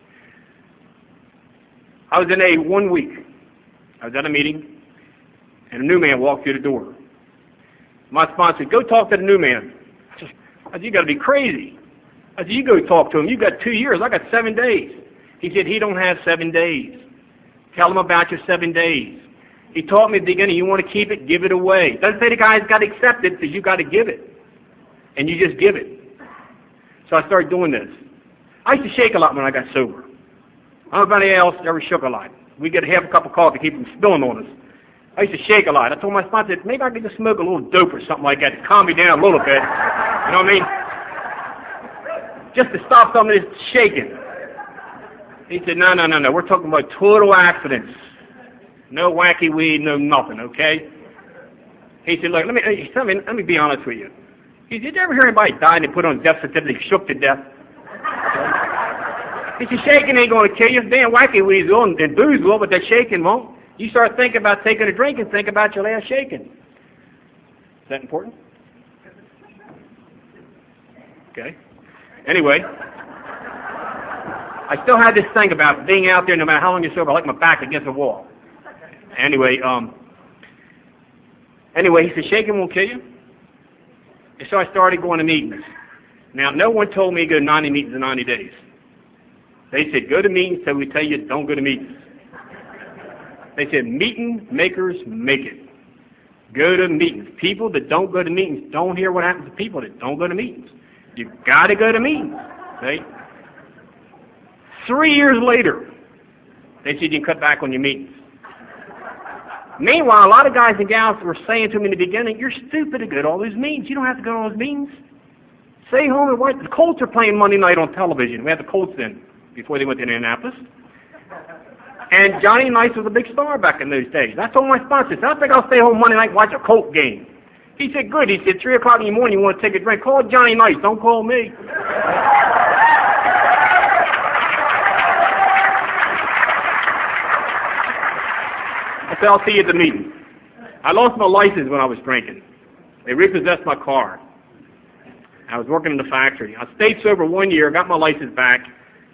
I was in A one week. I was at a meeting, and a new man walked through the door. My sponsor said, go talk to the new man. I said, you got to be crazy. I said, you go talk to him. You got two years. I got seven days. He said, he don't have seven days. Tell him about your seven days. He taught me at the beginning, you want to keep it, give it away. Doesn't say the guy's got to accept it, because you got to give it. And you just give it. So I started doing this. I used to shake a lot when I got sober. I don't know if anybody else ever shook a lot. We get half a cup of coffee to keep from spilling on us. I used to shake a lot. I told my sponsor, maybe I could just smoke a little dope or something like that to calm me down a little bit. You know what I mean? Just to stop some of this shaking. He said, no, no, no, no. We're talking about total accidents. No wacky weed, no nothing, okay? He said, look, let me, he said, let me be honest with you. He said, did you ever hear anybody die and they put on a death certificate, shook to death? He said, shaking ain't going to kill you. Damn wacky weeds will, and booze will, but that shaking won't. You start thinking about taking a drink and think about your last shaking. Is that important? Okay. Anyway, I still had this thing about being out there no matter how long you're sober. I like my back against the wall. Anyway, um, anyway, he said, shaking won't kill you. And so I started going to meetings. Now, no one told me to go to ninety meetings in ninety days. They said, go to meetings till we tell you don't go to meetings. They said, meeting makers make it. Go to meetings. People that don't go to meetings don't hear what happens to people that don't go to meetings. You've got to go to meetings. See? Three years later, they said you can cut back on your meetings. Meanwhile, a lot of guys and gals were saying to me in the beginning, you're stupid to go to all those meetings. You don't have to go to all those meetings. Stay home and watch. The Colts are playing Monday night on television. We had the Colts then before they went to Indianapolis. And Johnny Nice was a big star back in those days. I told my sponsor, I think I'll stay home Monday night and watch a Colt game. He said, good. He said, three o'clock in the morning, you want to take a drink? Call Johnny Nice. Don't call me. I said, I'll see you at the meeting. I lost my license when I was drinking. They repossessed my car. I was working in the factory. I stayed sober one year, got my license back,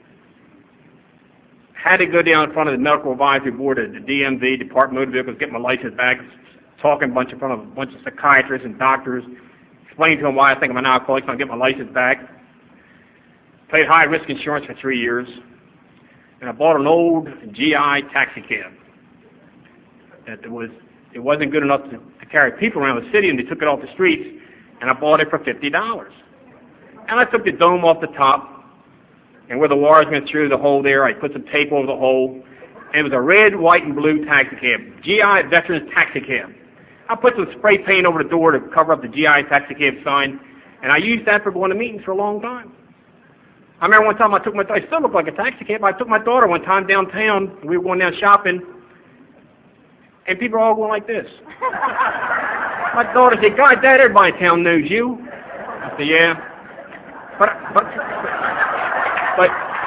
had to go down in front of the medical advisory board at the D M V, Department of Motor Vehicles, get my license back, talking a bunch in front of a bunch of psychiatrists and doctors, explaining to them why I think I'm an alcoholic, so I get my license back. Paid high-risk insurance for three years, and I bought an old G I taxi cab. That was, it wasn't good enough to, to carry people around the city, and they took it off the streets, and I bought it for fifty dollars. And I took the dome off the top, and where the wires went through the hole there, I put some tape over the hole, and it was a red, white, and blue taxi cab, G I Veterans Taxi Cab. I put some spray paint over the door to cover up the G I Taxi Cab sign, and I used that for going to meetings for a long time. I remember one time I took my, I still look like a taxi cab, I took my daughter one time downtown, we were going down shopping, and people are all going like this. My daughter said, God, Dad, everybody in town knows you. I said, yeah. But, but, but,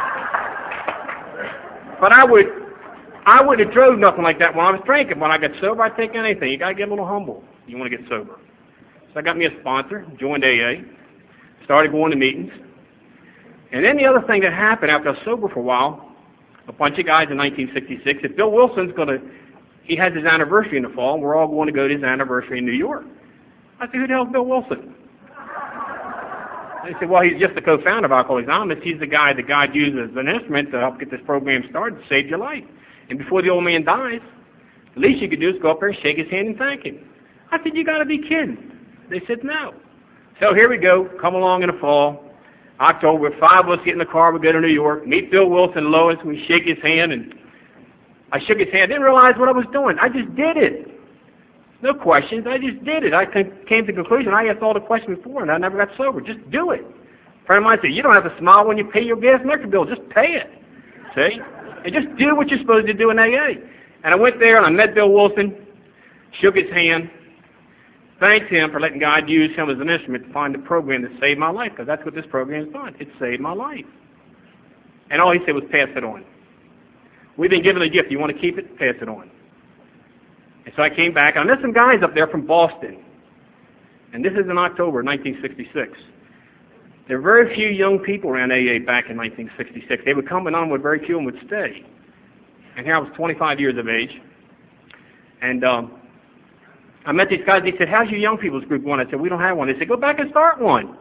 but I would, I would have drove nothing like that when I was drinking. When I got sober, I'd take anything. You got to get a little humble. You want to get sober. So I got me a sponsor, joined A A, started going to meetings. And then the other thing that happened after I was sober for a while, a bunch of guys in nineteen sixty-six, if Bill Wilson's going to, he has his anniversary in the fall, and we're all going to go to his anniversary in New York. I said, who the hell's Bill Wilson? They said, well, he's just the co-founder of Alcoholics Anonymous. He's the guy that God uses as an instrument to help get this program started to save your life. And before the old man dies, the least you could do is go up there and shake his hand and thank him. I said, you got to be kidding. They said, no. So here we go, come along in the fall. October, five of us get in the car, we go to New York, meet Bill Wilson, Lois, we shake his hand, and I shook his hand, didn't realize what I was doing. I just did it. No questions, I just did it. I came to the conclusion, I asked all the questions before, and I never got sober. Just do it. A friend of mine said, you don't have to smile when you pay your gas and electric bill, just pay it. See? And just do what you're supposed to do in A A. And I went there, and I met Bill Wilson, shook his hand, thanked him for letting God use him as an instrument to find the program that saved my life, because that's what this program has done. It saved my life. And all he said was, pass it on. We've been given a gift. You want to keep it? Pass it on. And so I came back, and I met some guys up there from Boston. And this is in October nineteen sixty-six. There were very few young people around A A back in nineteen sixty-six. They would come and on with very few and would stay. And here I was twenty-five years of age. And um, I met these guys. They said, how's your young people's group going? I said, we don't have one. They said, go back and start one.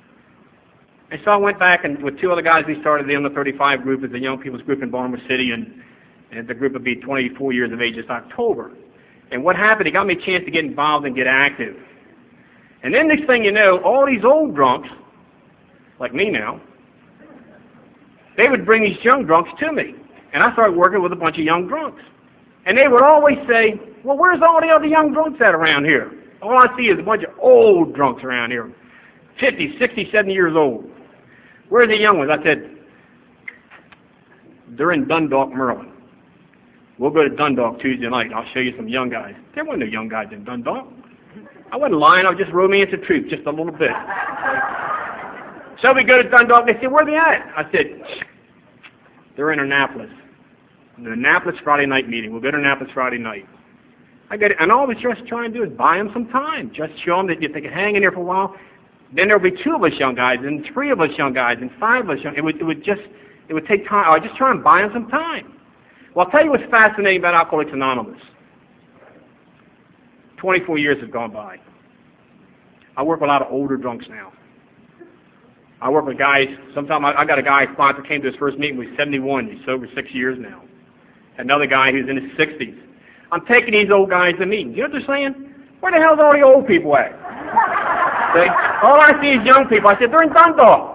And so I went back, and with two other guys, we started the under thirty-five group as a young people's group in Baltimore City, and, and the group would be twenty-four years of age this October. And what happened, it got me a chance to get involved and get active. And then next thing you know, all these old drunks, like me now, they would bring these young drunks to me. And I started working with a bunch of young drunks. And they would always say, well, where's all the other young drunks at around here? All I see is a bunch of old drunks around here, fifty, sixty, seventy years old. Where's the young ones? I said, they're in Dundalk, Maryland. We'll go to Dundalk Tuesday night. I'll show you some young guys. There weren't no young guys in Dundalk. I wasn't lying. I was just romancing the truth, just a little bit. So we go to Dundalk. They said, where are they at? I said, they're in Annapolis. The Annapolis Friday night meeting. We'll go to Annapolis Friday night. I get it. And all I was just trying to do is buy them some time. Just show them that if they can hang in there for a while, then there'll be two of us young guys, and three of us young guys, and five of us young. It would, it would just, it would take time. I was just trying to buy them some time. Well, I'll tell you what's fascinating about Alcoholics Anonymous. twenty-four years have gone by. I work with a lot of older drunks now. I work with guys, sometimes I, I got a guy sponsor came to his first meeting, he's seventy-one, he's sober six years now. Another guy who's in his sixties. I'm taking these old guys to meetings. You know what they're saying? Where the hell's all the old people at? See? All I see is young people. I said, they're in Dundalk.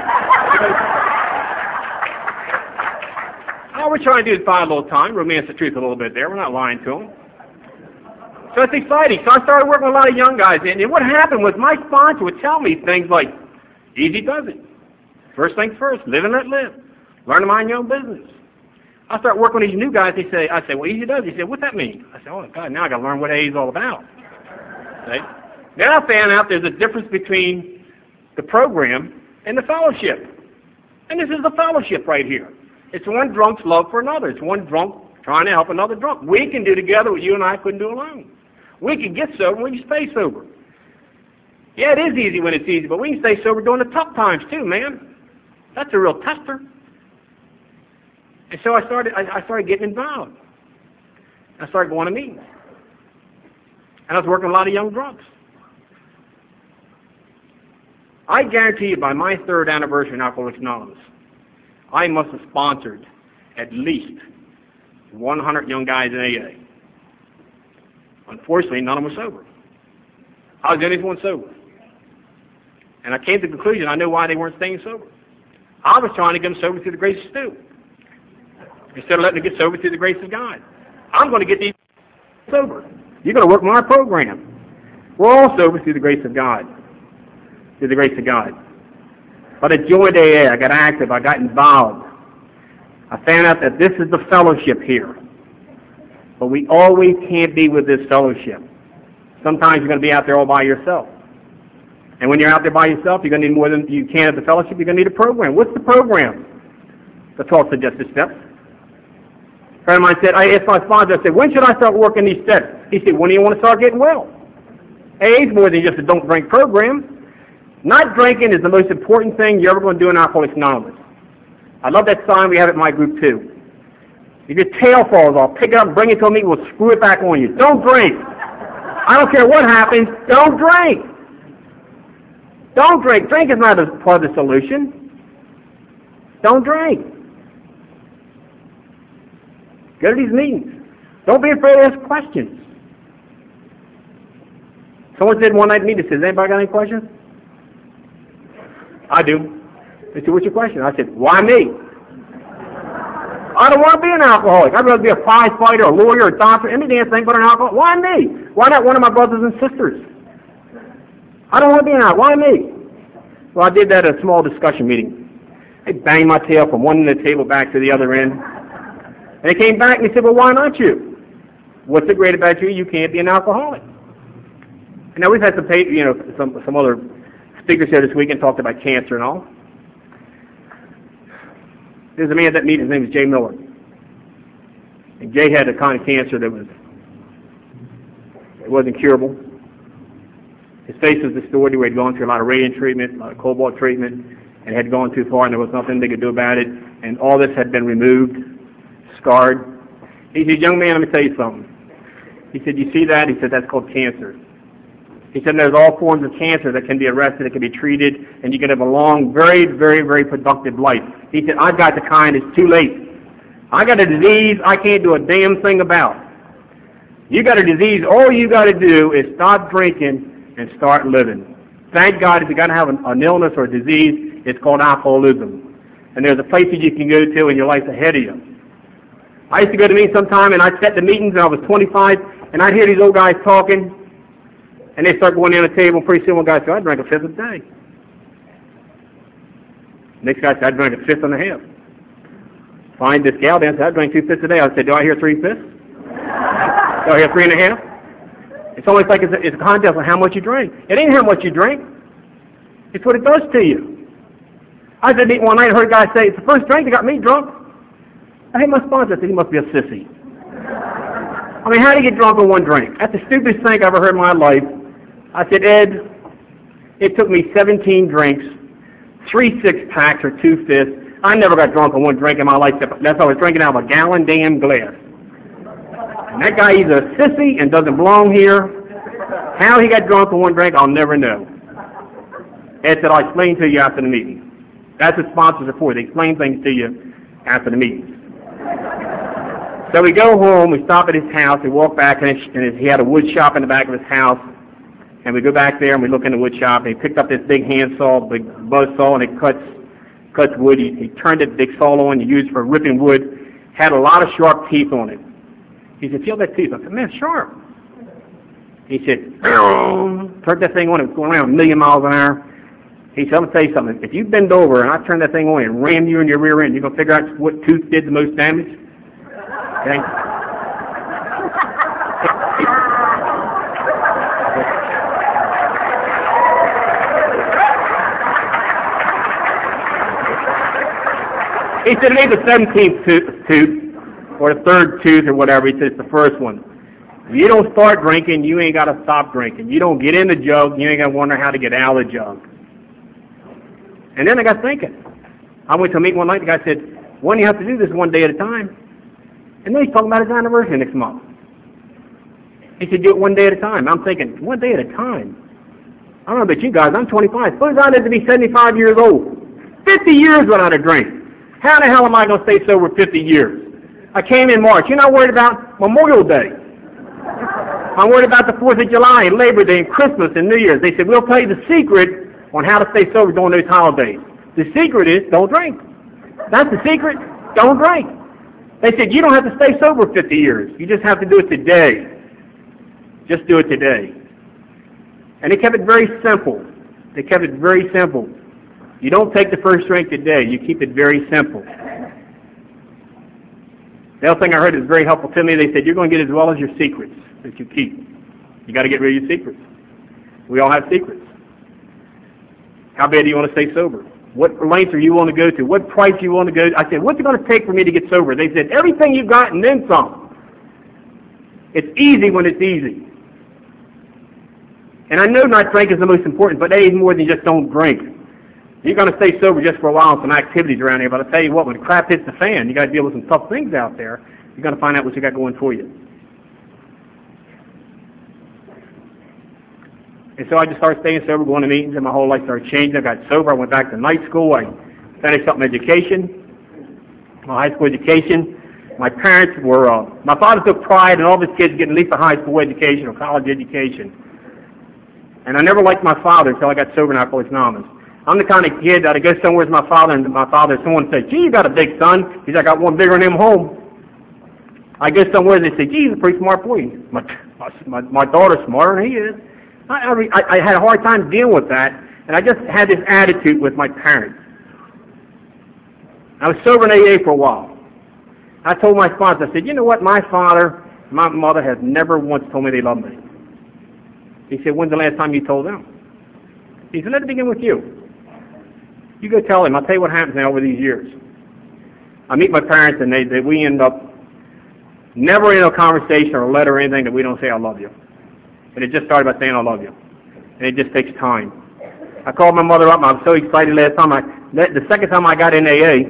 All we're trying to do is buy a little time, romance the truth a little bit there. We're not lying to them. So it's exciting. So I started working with a lot of young guys. And what happened was my sponsor would tell me things like, easy does it. First things first, live and let live. Learn to mind your own business. I start working with these new guys. They say, I say, well, easy does it. He said, what's that mean? I said, oh, God, now I got to learn what A A is all about. See? Then I found out there's a difference between the program and the fellowship. And this is the fellowship right here. It's one drunk's love for another. It's one drunk trying to help another drunk. We can do together what you and I couldn't do alone. We can get sober when you stay sober. Yeah, it is easy when it's easy, but we can stay sober during the tough times too, man. That's a real tester. And so I started, I, I started getting involved. I started going to meetings. And I was working with a lot of young drunks. I guarantee you by my third anniversary in Alcoholics Anonymous, I must have sponsored at least one hundred young guys in A A. Unfortunately, none of them were sober. I was the only one sober. And I came to the conclusion I knew why they weren't staying sober. I was trying to get them sober through the grace of Stu. Instead of letting them get sober through the grace of God. I'm going to get these sober. You're going to work my program. We're all sober through the grace of God. Through the grace of God. But I joined A A. I got active. I got involved. I found out that this is the fellowship here. But we always can't be with this fellowship. Sometimes you're going to be out there all by yourself. And when you're out there by yourself, you're going to need more than you can at the fellowship. You're going to need a program. What's the program? The twelve suggested steps. A friend of mine said, I asked my sponsor, I said, when should I start working these steps? He said, when do you want to start getting well? A A is more than just a don't drink program. Not drinking is the most important thing you're ever going to do in Alcoholics Anonymous. I love that sign we have at my group too. If your tail falls off, pick it up and bring it to me, we'll screw it back on you. Don't drink. I don't care what happens, don't drink. Don't drink. Drink is not a part of the solution. Don't drink. Go to these meetings. Don't be afraid to ask questions. Someone said one night meeting, says, anybody got any questions? I do. They said, what's your question? I said, why me? I don't want to be an alcoholic. I'd rather be a prize fighter, a lawyer, a doctor, any damn thing but an alcoholic. Why me? Why not one of my brothers and sisters? I don't want to be an alcoholic. Why me? Well, I did that at a small discussion meeting. They banged my tail from one end of the table back to the other end. And they came back and they said, well, why not you? What's so great about you? You can't be an alcoholic. And now we've had some, you know, some some other speakers here this weekend talked about cancer and all. There's a man at that meeting, his name is Jay Miller. And Jay had a kind of cancer that was, it wasn't curable. His face was distorted where he'd gone through a lot of radiant treatment, a lot of cobalt treatment, and had gone too far and there was nothing they could do about it. And all this had been removed, scarred. He said, young man, let me tell you something. He said, you see that? He said, that's called cancer. He said, there's all forms of cancer that can be arrested, that can be treated, and you can have a long, very, very, very productive life. He said, I've got the kind that's too late. I got a disease I can't do a damn thing about. You got a disease, all you got to do is stop drinking and start living. Thank God if you got to have an, an illness or a disease, it's called alcoholism. And there's a place that you can go to and your life's ahead of you. I used to go to meetings sometime and I'd sit the meetings and I was twenty-five and I'd hear these old guys talking and they start going down the table and pretty soon one guy said, I drank a fifth a day. Next guy said, I drank a fifth and a half. Find this gal down said, I drank two fifths a day. I said, do I hear three fifths? Do I hear three and a half? It's almost like it's a, it's a contest on how much you drink. It ain't how much you drink. It's what it does to you. I was at a meeting one night and heard a guy say, it's the first drink that got me drunk. I hit my sponsor. I said, he must be a sissy. I mean, how do you get drunk on one drink? That's the stupidest thing I ever heard in my life. I said, Ed, it took me seventeen drinks, three six-packs or two fifths. I never got drunk on one drink in my life. That's why I was drinking out of a gallon damn glass. And that guy either a sissy and doesn't belong here. How he got drunk on one drink, I'll never know. Ed said, I'll explain to you after the meeting. That's what sponsors are for. They explain things to you after the meetings. So we go home, we stop at his house, we walk back, and he had a wood shop in the back of his house. And we go back there and we look in the wood shop, and he picked up this big handsaw, big buzz saw, and it cuts cuts wood. He, he turned it, big saw on, he used for ripping wood, had a lot of sharp teeth on it. He said, feel that teeth. I said, man, sharp. He said, turned that thing on, it was going around a million miles an hour. He said, I'm going to tell you something. If you bend over and I turn that thing on and ram you in your rear end, you're going to figure out what tooth did the most damage? Okay? He said, it ain't the seventeenth tooth, tooth or the third tooth or whatever. He said, it's the first one. If you don't start drinking, you ain't got to stop drinking. You don't get in the jug, you ain't got to wonder how to get out of the jug. And then I got thinking. I went to a meeting one night, the guy said, when do you have to do this one day at a time? And then he's talking about his anniversary next month. He said, do it one day at a time. I'm thinking, one day at a time? I don't know about you guys, I'm twenty-five. Suppose I live to be seventy-five years old. fifty years without a drink. How the hell am I going to stay sober fifty years? I came in March. You're not worried about Memorial Day. I'm worried about the fourth of July and Labor Day and Christmas and New Year's. They said, we'll tell you the secret on how to stay sober during those holidays. The secret is don't drink. That's the secret. Don't drink. They said, you don't have to stay sober fifty years. You just have to do it today. Just do it today. And they kept it very simple. They kept it very simple. You don't take the first drink today. You keep it very simple. The other thing I heard is very helpful to me. They said, you're going to get as well as your secrets that you keep. You got to get rid of your secrets. We all have secrets. How bad do you want to stay sober? What lengths are you willing to go to? What price are you willing to go to? I said, what's it going to take for me to get sober? They said, everything you've got and then some. It's easy when it's easy. And I know not drinking is the most important, but that is more than just don't drink. You're going to stay sober just for a while and some activities around here, but I'll tell you what, when the crap hits the fan, you got to deal with some tough things out there. You're going to find out what you got going for you. And so I just started staying sober, going to meetings, and my whole life started changing. I got sober. I went back to night school. I finished up my education, my high school education. My parents were, uh, my father took pride in all of his kids getting at least a high school education or college education. And I never liked my father until I got sober in Alcoholics Anonymous. I'm the kind of kid that I go somewhere with my father, and my father, someone says, gee, you got a big son. He's like, I got one bigger than him home. I go somewhere and they say, gee, he's a pretty smart boy. My, my, my daughter's smarter than he is. I, I, I had a hard time dealing with that, and I just had this attitude with my parents. I was sober in A A for a while. I told my sponsor, I said, you know what, my father, my mother has never once told me they love me. He said, when's the last time you told them? He said, let it begin with you. You go tell him. I'll tell you what happens now over these years. I meet my parents, and they, they we end up never in a conversation or a letter or anything that we don't say I love you. And it just started by saying I love you. And it just takes time. I called my mother up, and I was so excited last time. I, the second time I got in A A,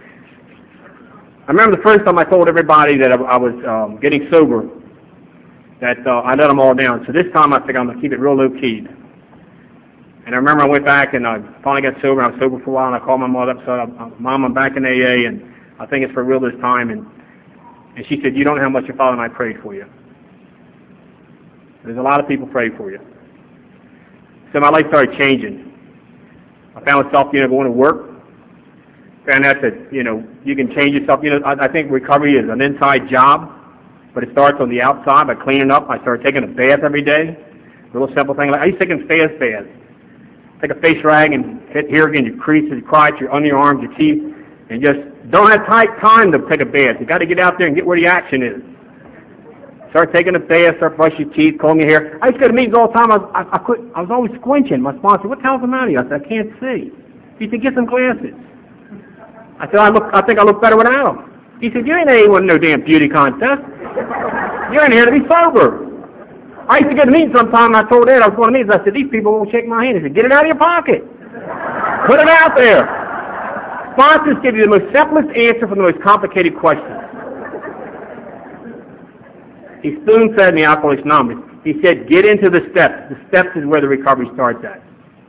I remember the first time I told everybody that I, I was um, getting sober, that uh, I let them all down. So this time I think I'm going to keep it real low-keyed. And I remember I went back and I finally got sober. I was sober for a while, and I called my mother up and said, Mom, I'm back in A A, and I think it's for real this time. And, and she said, you don't know how much your father and I prayed for you. There's a lot of people prayed for you. So my life started changing. I found myself, you know, going to work. Found out that, you know, you can change yourself. You know, I, I think recovery is an inside job, but it starts on the outside by cleaning up. I started taking a bath every day. A little simple thing. Like I used to take a fast bath. Take a face rag and hit here again, your creases, your crotch, your under your arms, your teeth, and just don't have tight time to take a bath. You got to get out there and get where the action is. Start taking a bath, start brushing your teeth, combing your hair. I used to go to meetings all the time. I was, I, I, could, I was always squinching. My sponsor, what the hell's the matter with you? I said, I can't see. He said, get some glasses. I said, I look. I think I look better without them. He said, you ain't in no damn beauty contest. You're in here to be sober. I used to get to meetings sometime, and I told Ed, I was going to meetings, I said, these people won't shake my hand. He said, get it out of your pocket. Put it out there. Sponsors give you the most simplest answer for the most complicated question. He soon said in the Alcoholics Anonymous, he said, get into the steps. The steps is where the recovery starts at.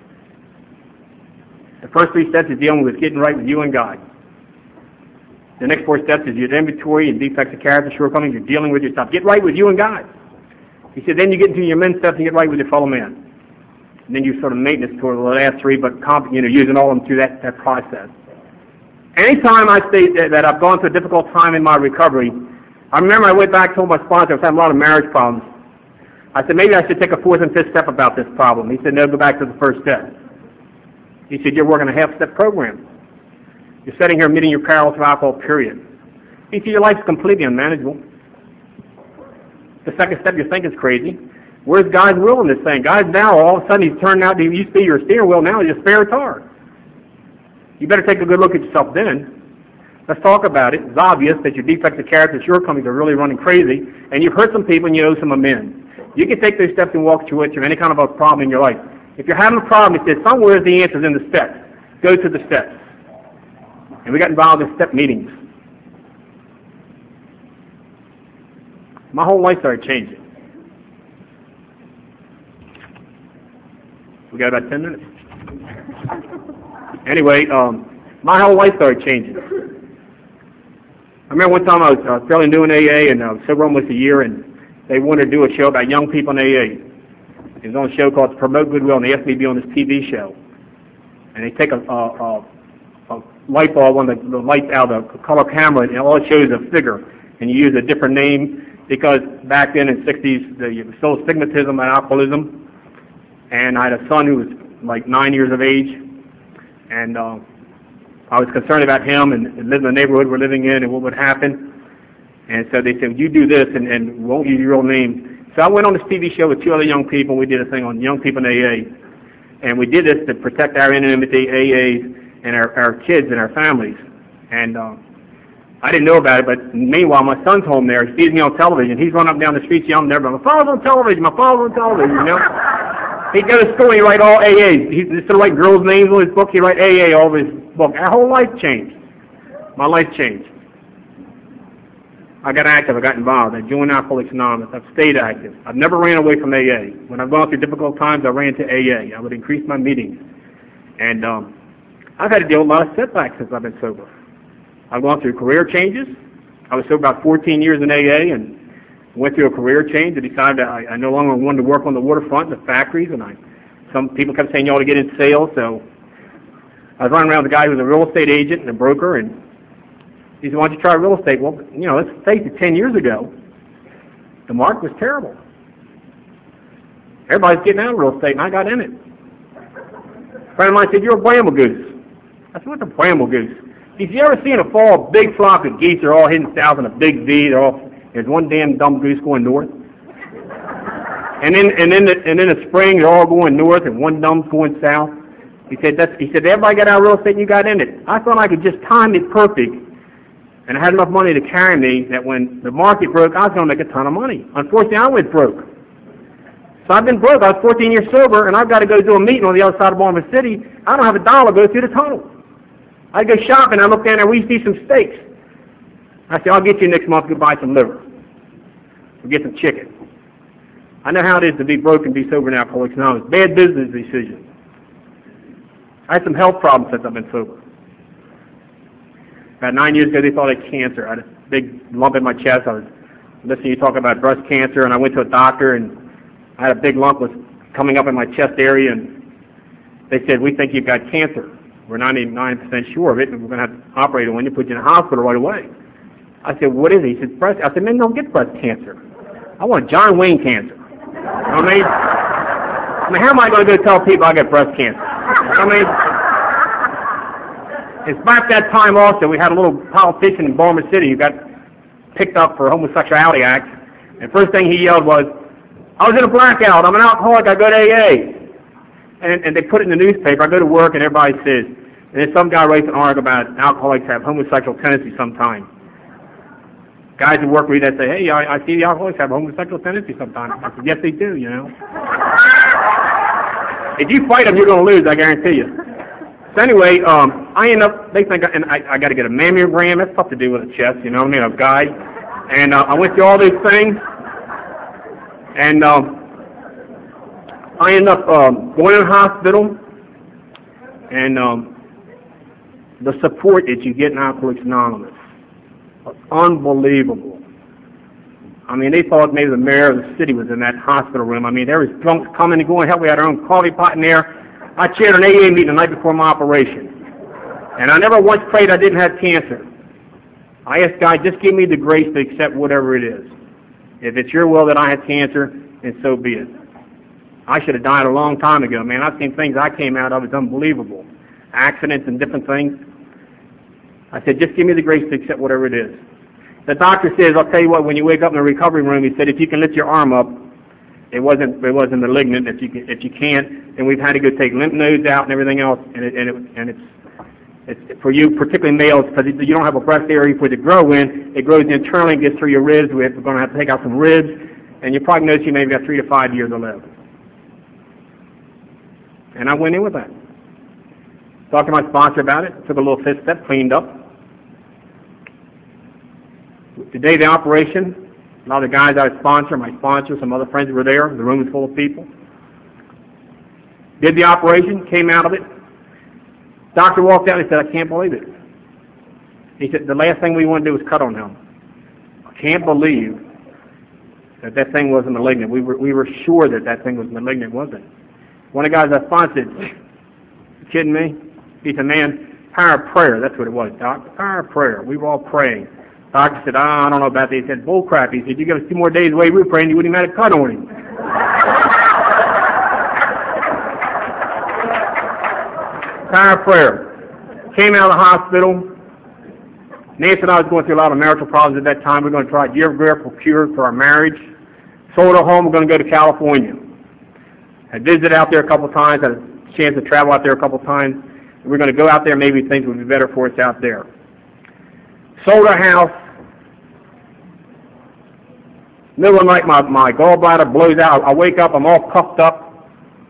The first three steps is dealing with getting right with you and God. The next four steps is your inventory and defects of character, shortcomings. You're dealing with yourself. Get right with you and God. He said, then you get into your men's steps and get right with your fellow man. And then you sort of maintenance toward the last three, but comp, you know, using all of them through that, that process. Anytime I say that, that I've gone through a difficult time in my recovery, I remember I went back, told my sponsor I was having a lot of marriage problems. I said, maybe I should take a fourth and fifth step about this problem. He said, no, go back to the first step. He said, you're working a half-step program. You're sitting here admitting your peril to alcohol, period. He said, your life's completely unmanageable. The second step, you think is crazy. Where's God's will in this thing? God now, all of a sudden, he's turned out to, he used to be your steering wheel, now he's a spare tire. You better take a good look at yourself then. Let's talk about it. It's obvious that your defects of character and shortcomings are really running crazy, and you've hurt some people and you owe some amends. You can take those steps and walk through it through any kind of a problem in your life. If you're having a problem, it says somewhere the answer's in the steps. Go to the steps. And we got involved in step meetings. My whole life started changing. We got about ten minutes. Anyway, um, my whole life started changing. I remember one time I was uh, fairly new in A A, and I was sober almost a year, and they wanted to do a show about young people in A A. It was on a show called Promote Goodwill, and they asked me to be on this T V show. And they take a, a, a, a light bulb, one of the, the lights out of a color camera, and all it shows is a figure. And you use a different name because back then in the sixties, there was still stigmatism and alcoholism. And I had a son who was like nine years of age, and uh, I was concerned about him and, and living in the neighborhood we're living in and what would happen. And so they said, you do this and, and we won't use your real name. So I went on this T V show with two other young people. We did a thing on young people in A A. And we did this to protect our anonymity, A As, and our, our kids and our families. And uh, I didn't know about it, but meanwhile, my son's home there. He sees me on television. He's running up and down the streets yelling at everybody, my father's on television, my father's on television, you know. He'd go to school and he'd write all A As. He'd instead of write girls' names on his book, he'd write A A all over his book. Our whole life changed. My life changed. I got active. I got involved. I joined Alcoholics Anonymous. I've stayed active. I've never ran away from A A. When I've gone through difficult times, I ran to A A. I would increase my meetings. And um, I've had to deal with a lot of setbacks since I've been sober. I've gone through career changes. I was sober about fourteen years in A A and went through a career change and decided that I, I no longer wanted to work on the waterfront, the factories, and I, some people kept saying you ought to get into sales, so I was running around with a guy who was a real estate agent and a broker, and he said, why don't you try real estate? Well, you know, let's face it, ten years ago, the market was terrible. Everybody's getting out of real estate, and I got in it. A friend of mine said, you're a bramble goose. I said, what's a bramble goose? He said, you ever seen a fall, a big flock of geese? They're all heading south in a big V. They're all, there's one damn dumb goose going north. And then, and then, the, and then the spring, they're all going north, and one dumb's going south. He said, that's, he said, everybody got out of real estate, and you got in it. I thought I could just time it perfect, and I had enough money to carry me that when the market broke, I was going to make a ton of money. Unfortunately, I went broke. So I've been broke. I was fourteen years sober, and I've got to go do a meeting on the other side of Baltimore City. I don't have a dollar to go through the tunnel. I go shopping. I look down there. We see some steaks. I say, I'll get you next month to buy some liver. We'll get some chicken. I know how it is to be broke and be sober in Alcoholics Anonymous. Bad business decision. I had some health problems since I've been sober. About nine years ago, they thought I had cancer. I had a big lump in my chest. I was listening to you talk about breast cancer, and I went to a doctor, and I had a big lump was coming up in my chest area, and they said, we think you've got cancer. We're ninety-nine percent sure of it, and we're going to have to operate on you, put you in a hospital right away. I said, what is it? He said, breast. I said, men don't get breast cancer. I want John Wayne cancer. You know what I mean? I mean, how am I going to go tell people I got breast cancer? I mean, it's about that time also, we had a little politician in Baltimore City who got picked up for a homosexuality act, and first thing he yelled was, I was in a blackout. I'm an alcoholic. I go to A A. And, and they put it in the newspaper. I go to work, and everybody says, and then some guy writes an article about alcoholics have homosexual tendencies sometimes. Guys at work read that and say, hey, I, I see the alcoholics have homosexual tendencies sometimes. I said, yes, they do, you know. If you fight them, you're going to lose, I guarantee you. So anyway, um, I end up, they think, and I, I got to get a mammogram. That's tough to do with a chest, you know what I mean, a guy. And uh, I went through all these things. And um, I ended up um, going to the hospital, and um, the support that you get in Alcoholics Anonymous was unbelievable. I mean, they thought maybe the mayor of the city was in that hospital room. I mean, there was drunks coming and going. Hell, we had our own coffee pot in there. I chaired an A A meeting the night before my operation, and I never once prayed I didn't have cancer. I asked God, just give me the grace to accept whatever it is. If it's your will that I had cancer, then so be it. I should have died a long time ago, man. I've seen things I came out of. It's unbelievable. Accidents and different things. I said, just give me the grace to accept whatever it is. The doctor says, I'll tell you what, when you wake up in the recovery room, he said, if you can lift your arm up, it wasn't it wasn't malignant. If you can, if you can't, then we've had to go take lymph nodes out and everything else, and it, and, it, and it's It's for you, particularly males, because you don't have a breast area for it to grow in. It grows internally and gets through your ribs. We're going to have to take out some ribs, and your prognosis, you maybe got three to five years to live. And I went in with that. Talked to my sponsor about it. Took a little fifth step, cleaned up. The day of the operation, a lot of the guys I sponsor, my sponsor, some other friends were there. The room was full of people. Did the operation, came out of it. Doctor walked out and he said, I can't believe it. He said, the last thing we want to do is cut on him. I can't believe that that thing wasn't malignant. We were we were sure that that thing was malignant, wasn't it? One of the guys I sponsored, you kidding me? He said, man, power of prayer. That's what it was, Doc. Power of prayer. We were all praying. Doctor said, oh, I don't know about that. He said, bull crap. He said, you give us two more days the way we were praying, you wouldn't even have a cut on him. Power of prayer. Came out of the hospital. Nancy and I was going through a lot of marital problems at that time. We were going to try geographical cure for our marriage. Sold our home. We're going to go to California. I visited out there a couple of times. Had a chance to travel out there a couple of times. We're going to go out there. Maybe things would be better for us out there. Sold our house. Middle of the night, my, my gallbladder blows out. I wake up. I'm all puffed up.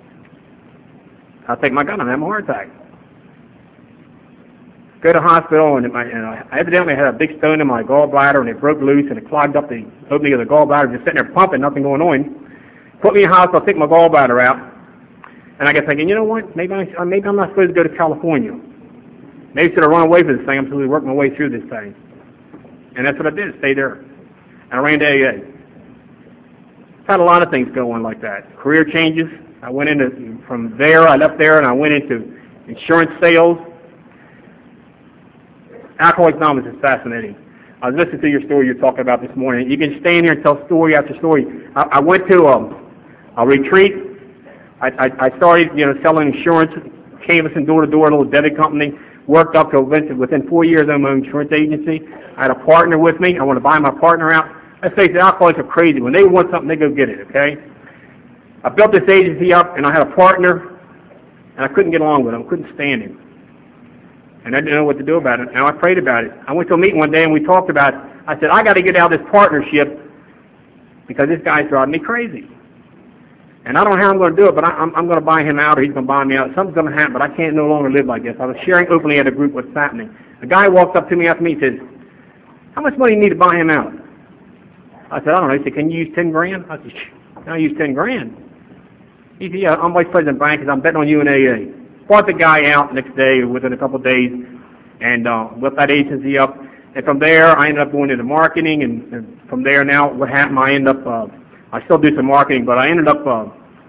I think, my God, I'm having a heart attack. Go to the hospital, and, my, and I evidently had a big stone in my gallbladder, and it broke loose, and it clogged up the opening of the gallbladder. Just sitting there pumping, nothing going on. Put me in the hospital, take my gallbladder out, and I got thinking, you know what? Maybe, I, maybe I'm not supposed to go to California. Maybe I should have run away from this thing. I'm supposed to work my way through this thing. And that's what I did, stayed there. And I ran to A A. Had a lot of things go on like that. Career changes. I went into, from there, I left there, and I went into insurance sales. Alcoholics Anonymous is fascinating. I was listening to your story you're talking about this morning. You can stay in here and tell story after story. I, I went to a, a retreat. I, I, I started, you know, selling insurance, canvassing door to door, a little debit company. Worked up to within four years of my own insurance agency. I had a partner with me. I want to buy my partner out. Let's face it, alcoholics are crazy. When they want something, they go get it, okay? I built this agency up, and I had a partner, and I couldn't get along with him. I couldn't stand him. And I didn't know what to do about it. Now I prayed about it. I went to a meeting one day and we talked about it. I said, I got to get out of this partnership because this guy's driving me crazy. And I don't know how I'm going to do it, but I, I'm, I'm going to buy him out or he's going to buy me out. Something's going to happen, but I can't no longer live like this. I was sharing openly at a group what's happening. A guy walked up to me after me and says, how much money do you need to buy him out? I said, I don't know. He said, can you use ten grand? I said, I'll use ten grand. He said, yeah, I'm vice president of bank because I'm betting on you in A A. Bought the guy out next day, within a couple of days, and uh, whipped that agency up. And from there, I ended up going into marketing, and, and from there now, what happened, I ended up, uh, I still do some marketing, but I ended up, uh,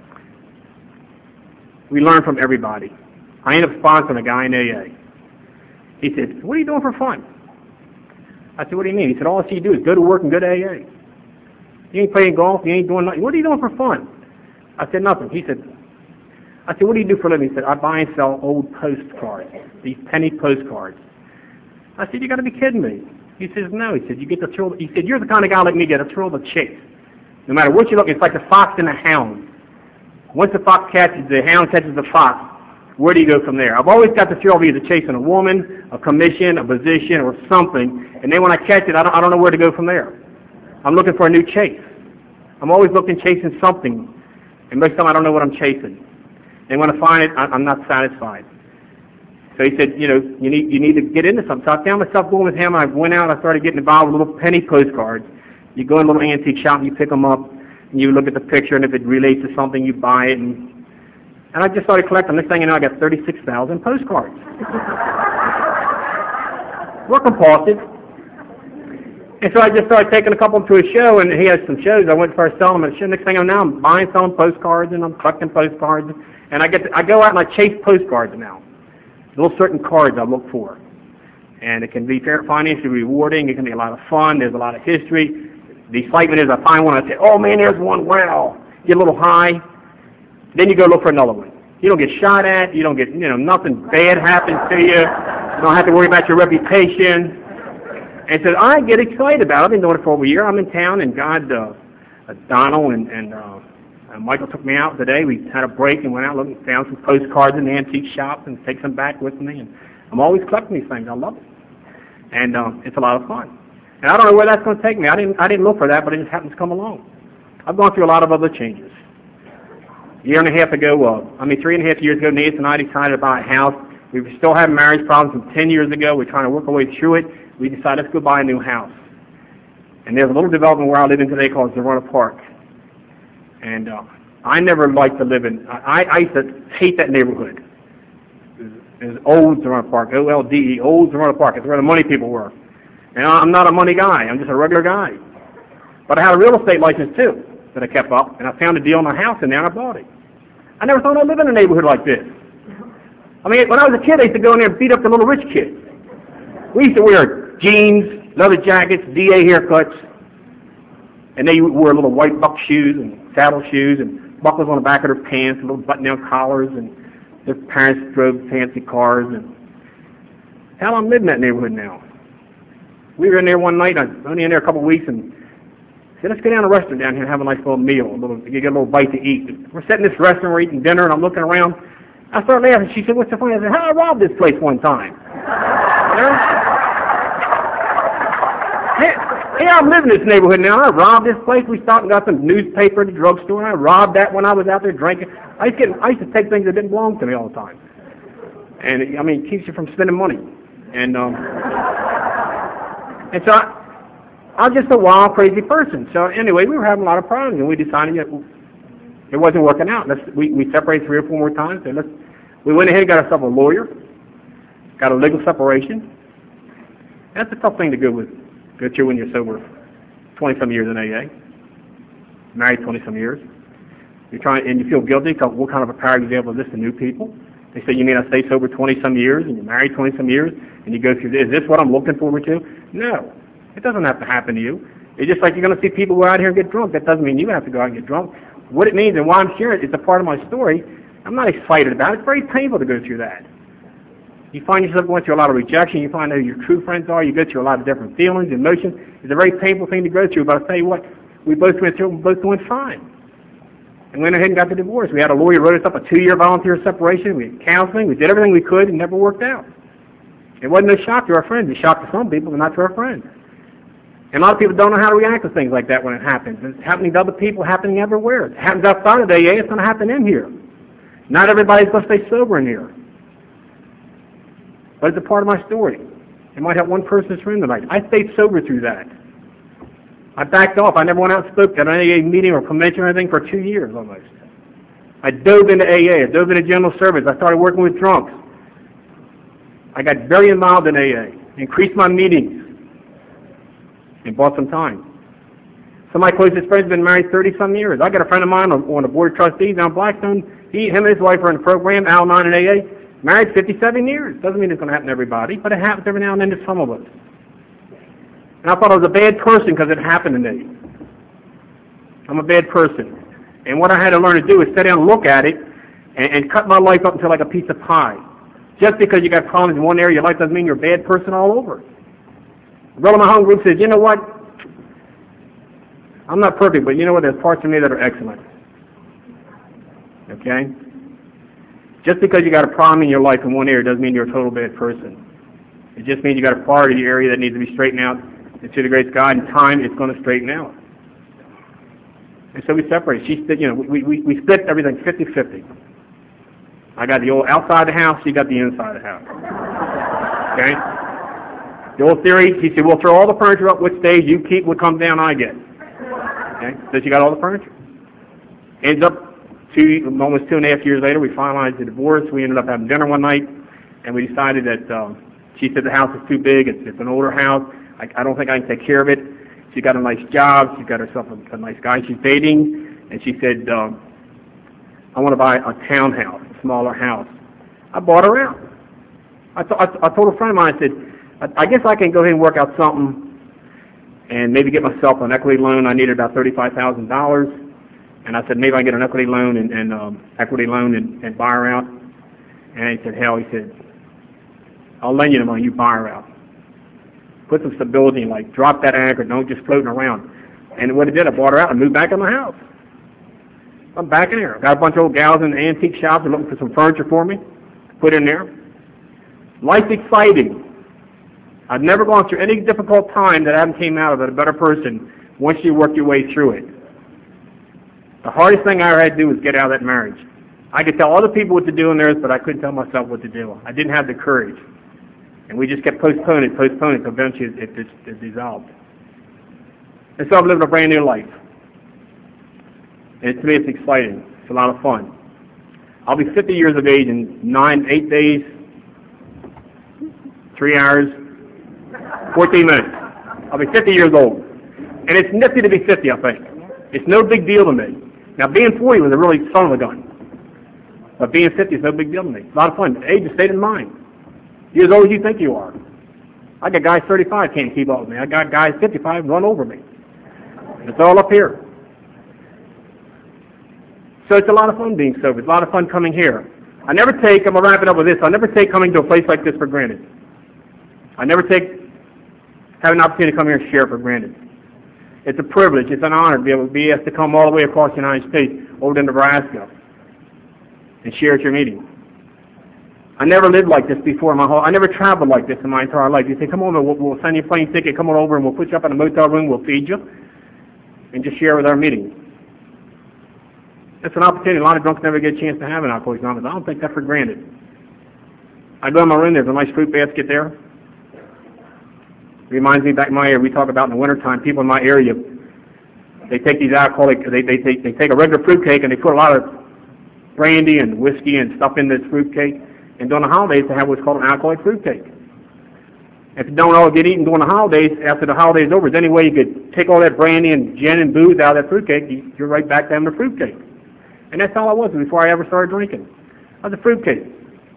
we learned from everybody. I ended up sponsoring a guy in A A. He said, what are you doing for fun? I said, what do you mean? He said, all you do is go to work and go to A A. You ain't playing golf, you ain't doing nothing. What are you doing for fun? I said, nothing. He said, I said, what do you do for a living? He said, I buy and sell old postcards, these penny postcards. I said, you got to be kidding me. He says, no. He said, you get the thrill. He said, you're the kind of guy like me get a thrill of the chase. No matter what you look, it's like the fox and the hound. Once the fox catches, the hound catches the fox. Where do you go from there? I've always got the thrill of either chasing a woman, a commission, a position, or something. And then when I catch it, I don't, I don't know where to go from there. I'm looking for a new chase. I'm always looking, chasing something. And most of the time I don't know what I'm chasing. And when I find it, I'm not satisfied. So he said, you know, you need you need to get into something. So I found myself going with him. I went out. I started getting involved with little penny postcards. You go in a little antique shop and you pick them up, and you look at the picture, and if it relates to something, you buy it. And, and I just started collecting. Next thing you know, I got thirty-six thousand postcards. We're compulsive. And so I just started taking a couple to a show, and he had some shows. I went first selling them at a show. Next thing I know, I'm buying, selling postcards, and I'm collecting postcards. And I get to, I go out and I chase postcards now. Little certain cards I look for. And it can be financially rewarding. It can be a lot of fun. There's a lot of history. The excitement is I find one, I say, oh man, there's one. Wow. Get a little high. Then you go look for another one. You don't get shot at. You don't get, you know, nothing bad happens to you. You don't have to worry about your reputation. And so I get excited about it. I've been doing it for over a year. I'm in town, and God, uh, uh, Donald and, and uh, Uh, Michael took me out today. We had a break and went out looking, found some postcards in the antique shop and take some back with me. And I'm always collecting these things. I love it. And uh, it's a lot of fun. And I don't know where that's going to take me. I didn't I didn't look for that, but it just happens to come along. I've gone through a lot of other changes. A year and a half ago, uh, I mean three and a half years ago, Nancy and I decided to buy a house. We were still having marriage problems from ten years ago. We're trying to work our way through it. We decided let's go buy a new house. And there's a little development where I live in today called Zorona Park. And uh, I never liked to live in, I, I used to hate that neighborhood. It's Old Zorona Park, O L D E, Old Zorona Park. It's where the money people were. And I'm not a money guy. I'm just a regular guy. But I had a real estate license, too, that I kept up. And I found a deal on a house in there, and I bought it. I never thought I'd live in a neighborhood like this. I mean, when I was a kid, I used to go in there and beat up the little rich kids. We used to wear jeans, leather jackets, D A haircuts. And they wore little white buck shoes and saddle shoes and buckles on the back of their pants and little button-down collars, and their parents drove fancy cars. And hell, I'm living in that neighborhood now. We were in there one night. I was only in there a couple of weeks, and said, let's go down to a restaurant down here and have a nice little meal. A little, you get a little bite to eat. We're sitting in this restaurant, we're eating dinner, and I'm looking around. I started laughing. She said, what's the funny? I said, how I robbed this place one time. You know? Hey, I'm living in this neighborhood now. I robbed this place. We stopped and got some newspaper at the drugstore, and I robbed that when I was out there drinking. I used to, get, I used to take things that didn't belong to me all the time. And, I mean, it keeps you from spending money. And um, and so I, I'm just a wild, crazy person. So anyway, we were having a lot of problems, and we decided that it wasn't working out. Let's, we, we separated three or four more times. And let's, we went ahead and got ourselves a lawyer, got a legal separation. That's a tough thing to go with. Go through when you're sober, twenty-some years in A A, married twenty-some years. You're trying, and you feel guilty because what kind of a parent is able to listen to new people? They say, you mean I stay sober twenty-some years and you're married twenty-some years and you go through this? Is this what I'm looking forward to? No. It doesn't have to happen to you. It's just like you're going to see people go out here and get drunk. That doesn't mean you have to go out and get drunk. What it means and why I'm sharing it, it's a part of my story. I'm not excited about it. It's very painful to go through that. You find yourself going through a lot of rejection. You find out who your true friends are. You go through a lot of different feelings, emotions. It's a very painful thing to go through. But I'll tell you what, we both went through it. We both went fine. And went ahead and got the divorce. We had a lawyer wrote us up a two-year volunteer separation. We had counseling. We did everything we could and never worked out. It wasn't a shock to our friends. It shocked to some people, but not to our friends. And a lot of people don't know how to react to things like that when it happens. It's happening to other people, happening everywhere. It happens outside of A A. It's going to happen in here. Not everybody's going to stay sober in here. But it's a part of my story. It might have one person in this room tonight. I stayed sober through that. I backed off. I never went out and spoke at an A A meeting or convention or anything for two years almost. I dove into A A. I dove into general service. I started working with drunks. I got very involved in A A. Increased my meetings. And bought some time. Some of my closest friends have been married thirty-some years. I got a friend of mine on, on the board of trustees down in Blackstone. He, him and his wife are in the program, Al nine and A A. Married fifty-seven years. Doesn't mean it's going to happen to everybody, but it happens every now and then to some of us. And I thought I was a bad person because it happened to me. I'm a bad person. And what I had to learn to do is sit down and look at it and, and cut my life up into like a piece of pie. Just because you got problems in one area of your life doesn't mean you're a bad person all over. A brother in my home group says, you know what? I'm not perfect, but you know what? There's parts of me that are excellent. Okay? Just because you got a problem in your life in one area doesn't mean you're a total bad person. It just means you got a part of the area that needs to be straightened out. And to the grace of God, in time, it's going to straighten out. And so we separated. She said, you know, we, we, we split everything fifty-fifty. I got the old outside the house, she got the inside the house. Okay? The old theory, he said, we'll throw all the furniture up which stays, you keep what comes down, I get. Okay? So she got all the furniture. Ends up, two, almost two and a half years later, we finalized the divorce. We ended up having dinner one night, and we decided that um, she said the house is too big. It's, it's an older house. I, I don't think I can take care of it. She got a nice job. She got herself a, a nice guy she's dating. And she said, um, I want to buy a townhouse, a smaller house. I bought her out. I, th- I, th- I told a friend of mine, I said, I guess I can go ahead and work out something and maybe get myself an equity loan. I needed about thirty-five thousand dollars. And I said, maybe I can get an equity loan and, and um, equity loan and, and buy her out. And he said, hell, he said, I'll lend you the money, you buy her out. Put some stability in, like, drop that anchor, don't just floating around. And what it did, I bought her out and moved back in my house. I'm back in here. Got a bunch of old gals in the antique shops looking for some furniture for me, put in there. Life's exciting. I've never gone through any difficult time that I haven't came out of it a better person once you work your way through it. The hardest thing I ever had to do was get out of that marriage. I could tell other people what to do in theirs, but I couldn't tell myself what to do. I didn't have the courage. And we just kept postponing, postponing, until eventually it, it, it dissolved. And so I've lived a brand new life. And to me it's exciting. It's a lot of fun. I'll be fifty years of age in nine, eight days, three hours, fourteen minutes. I'll be fifty years old. And it's nifty to be fifty, I think. It's no big deal to me. Now, being forty was a really son of a gun. But being fifty is no big deal to me. It's a lot of fun. Age is state of mind. You're as old as you think you are. I got guys thirty-five can't keep up with me. I got guys fifty-five run over me. It's all up here. So it's a lot of fun being sober. It's a lot of fun coming here. I never take, I'm going to wrap it up with this, I never take coming to a place like this for granted. I never take having an opportunity to come here and share for granted. It's a privilege, it's an honor to be able to be asked to come all the way across the United States, over to Nebraska, and share at your meeting. I never lived like this before in my whole, I never traveled like this in my entire life. You say, come on, we'll, we'll send you a plane ticket, come on over and we'll put you up in a motel room, we'll feed you, and just share with our meetings. It's an opportunity. A lot of drunks never get a chance to have an Alcoholics Anonymous. I don't take that for granted. I go in my room, there's a nice fruit basket there. Reminds me back in my area, we talk about in the wintertime, people in my area, they take these alcoholic, they, they, they, they take a regular fruit cake and they put a lot of brandy and whiskey and stuff in this fruit cake. And during the holidays, they have what's called an alcoholic fruit cake. If you don't all get eaten during the holidays, after the holidays over, is any way you could take all that brandy and gin and booze out of that fruit cake, you're right back to having the fruit cake. And that's all I was before I ever started drinking. I was a fruit cake.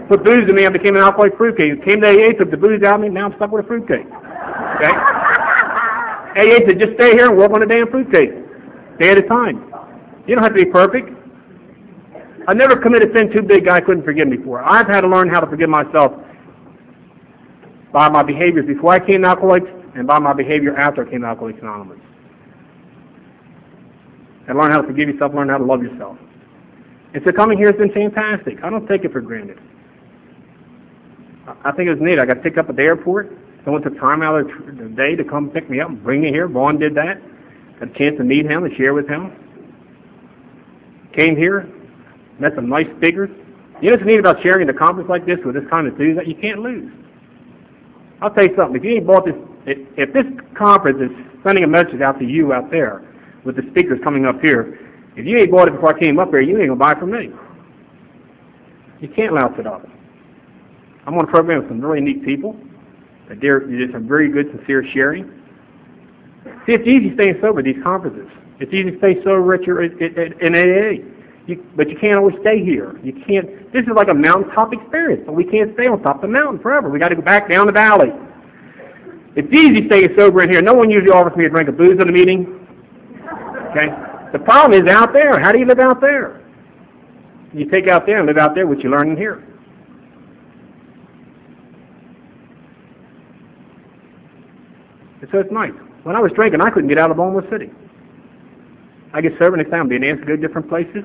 put booze in me, I became an alcoholic fruitcake. Came to A A, took the booze out of me, now I'm stuck with a fruitcake. Okay? A A said, just stay here and work on a damn fruitcake. Day at a time. You don't have to be perfect. I never committed sin too big God couldn't forgive me for. I've had to learn how to forgive myself by my behaviors before I came to Alcoholics and by my behavior after I came to Alcoholics Anonymous. And learn how to forgive yourself, learn how to love yourself. And so coming here has been fantastic. I don't take it for granted. I think it was neat. I got picked up at the airport. Someone took time out of the day to come pick me up and bring me here. Vaughn did that. Got a chance to meet him and share with him. Came here, met some nice speakers. You know what's neat about sharing at a conference like this with this kind of enthusiasm? You can't lose. I'll tell you something. If you ain't bought this, if, if this conference is sending a message out to you out there with the speakers coming up here, if you ain't bought it before I came up here, you ain't going to buy it from me. You can't louse it up. I'm on a program with some really neat people. There's some very good, sincere sharing. See, it's easy staying sober at these conferences. It's easy to stay sober at your, at, at, in A A. You, but you can't always stay here. You can't. This is like a mountaintop experience, but we can't stay on top of the mountain forever. We got to go back down the valley. It's easy staying sober in here. No one usually offers me a drink of booze at a meeting. Okay. The problem is out there. How do you live out there? You take out there and live out there what you learn in here. And so it's nice. When I was drinking, I couldn't get out of Baltimore City. I get sober next time, be an answer to go to different places.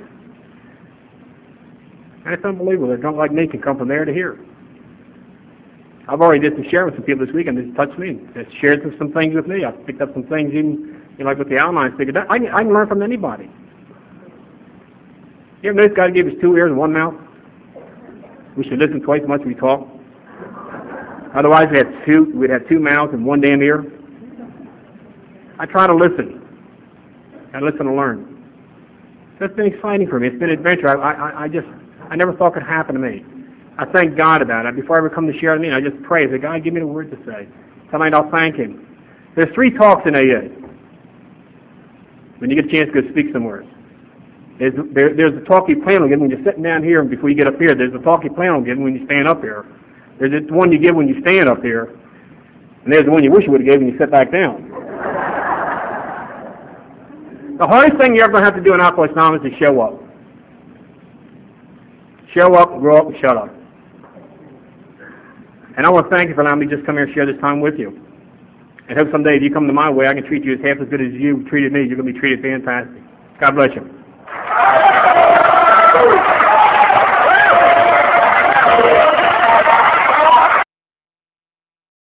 And it's unbelievable. A drunk like me can come from there to here. I've already did some sharing with some people this week, and it's touched me. It's shared some things with me. I've picked up some things, even you know, like with the Al-Anon speaker. I can, I can learn from anybody. You ever notice God gave us two ears and one mouth? We should listen twice as much as we talk. Otherwise, we had two. We'd have two mouths and one damn ear. I try to listen. I listen and learn. That's been exciting for me. It's been an adventure. I, I, I just, I never thought it could happen to me. I thank God about it. Before I ever come to share with me, I just pray. I say, God, give me the words to say. Tonight I'll thank Him. There's three talks in A A. When you get a chance to go speak somewhere. There's, there, there's the talk you plan on giving when you're sitting down here and before you get up here. There's the talk you plan on giving when you stand up here. There's the one you give when you stand up here. And there's the one you wish you would have given when you sit back down. The hardest thing you're ever going to have to do in Alcoholics Anonymous is show up. Show up, grow up, and shut up. And I want to thank you for allowing me to just come here and share this time with you. And hope someday if you come to my way, I can treat you as half as good as you treated me. You're going to be treated fantastic. God bless you.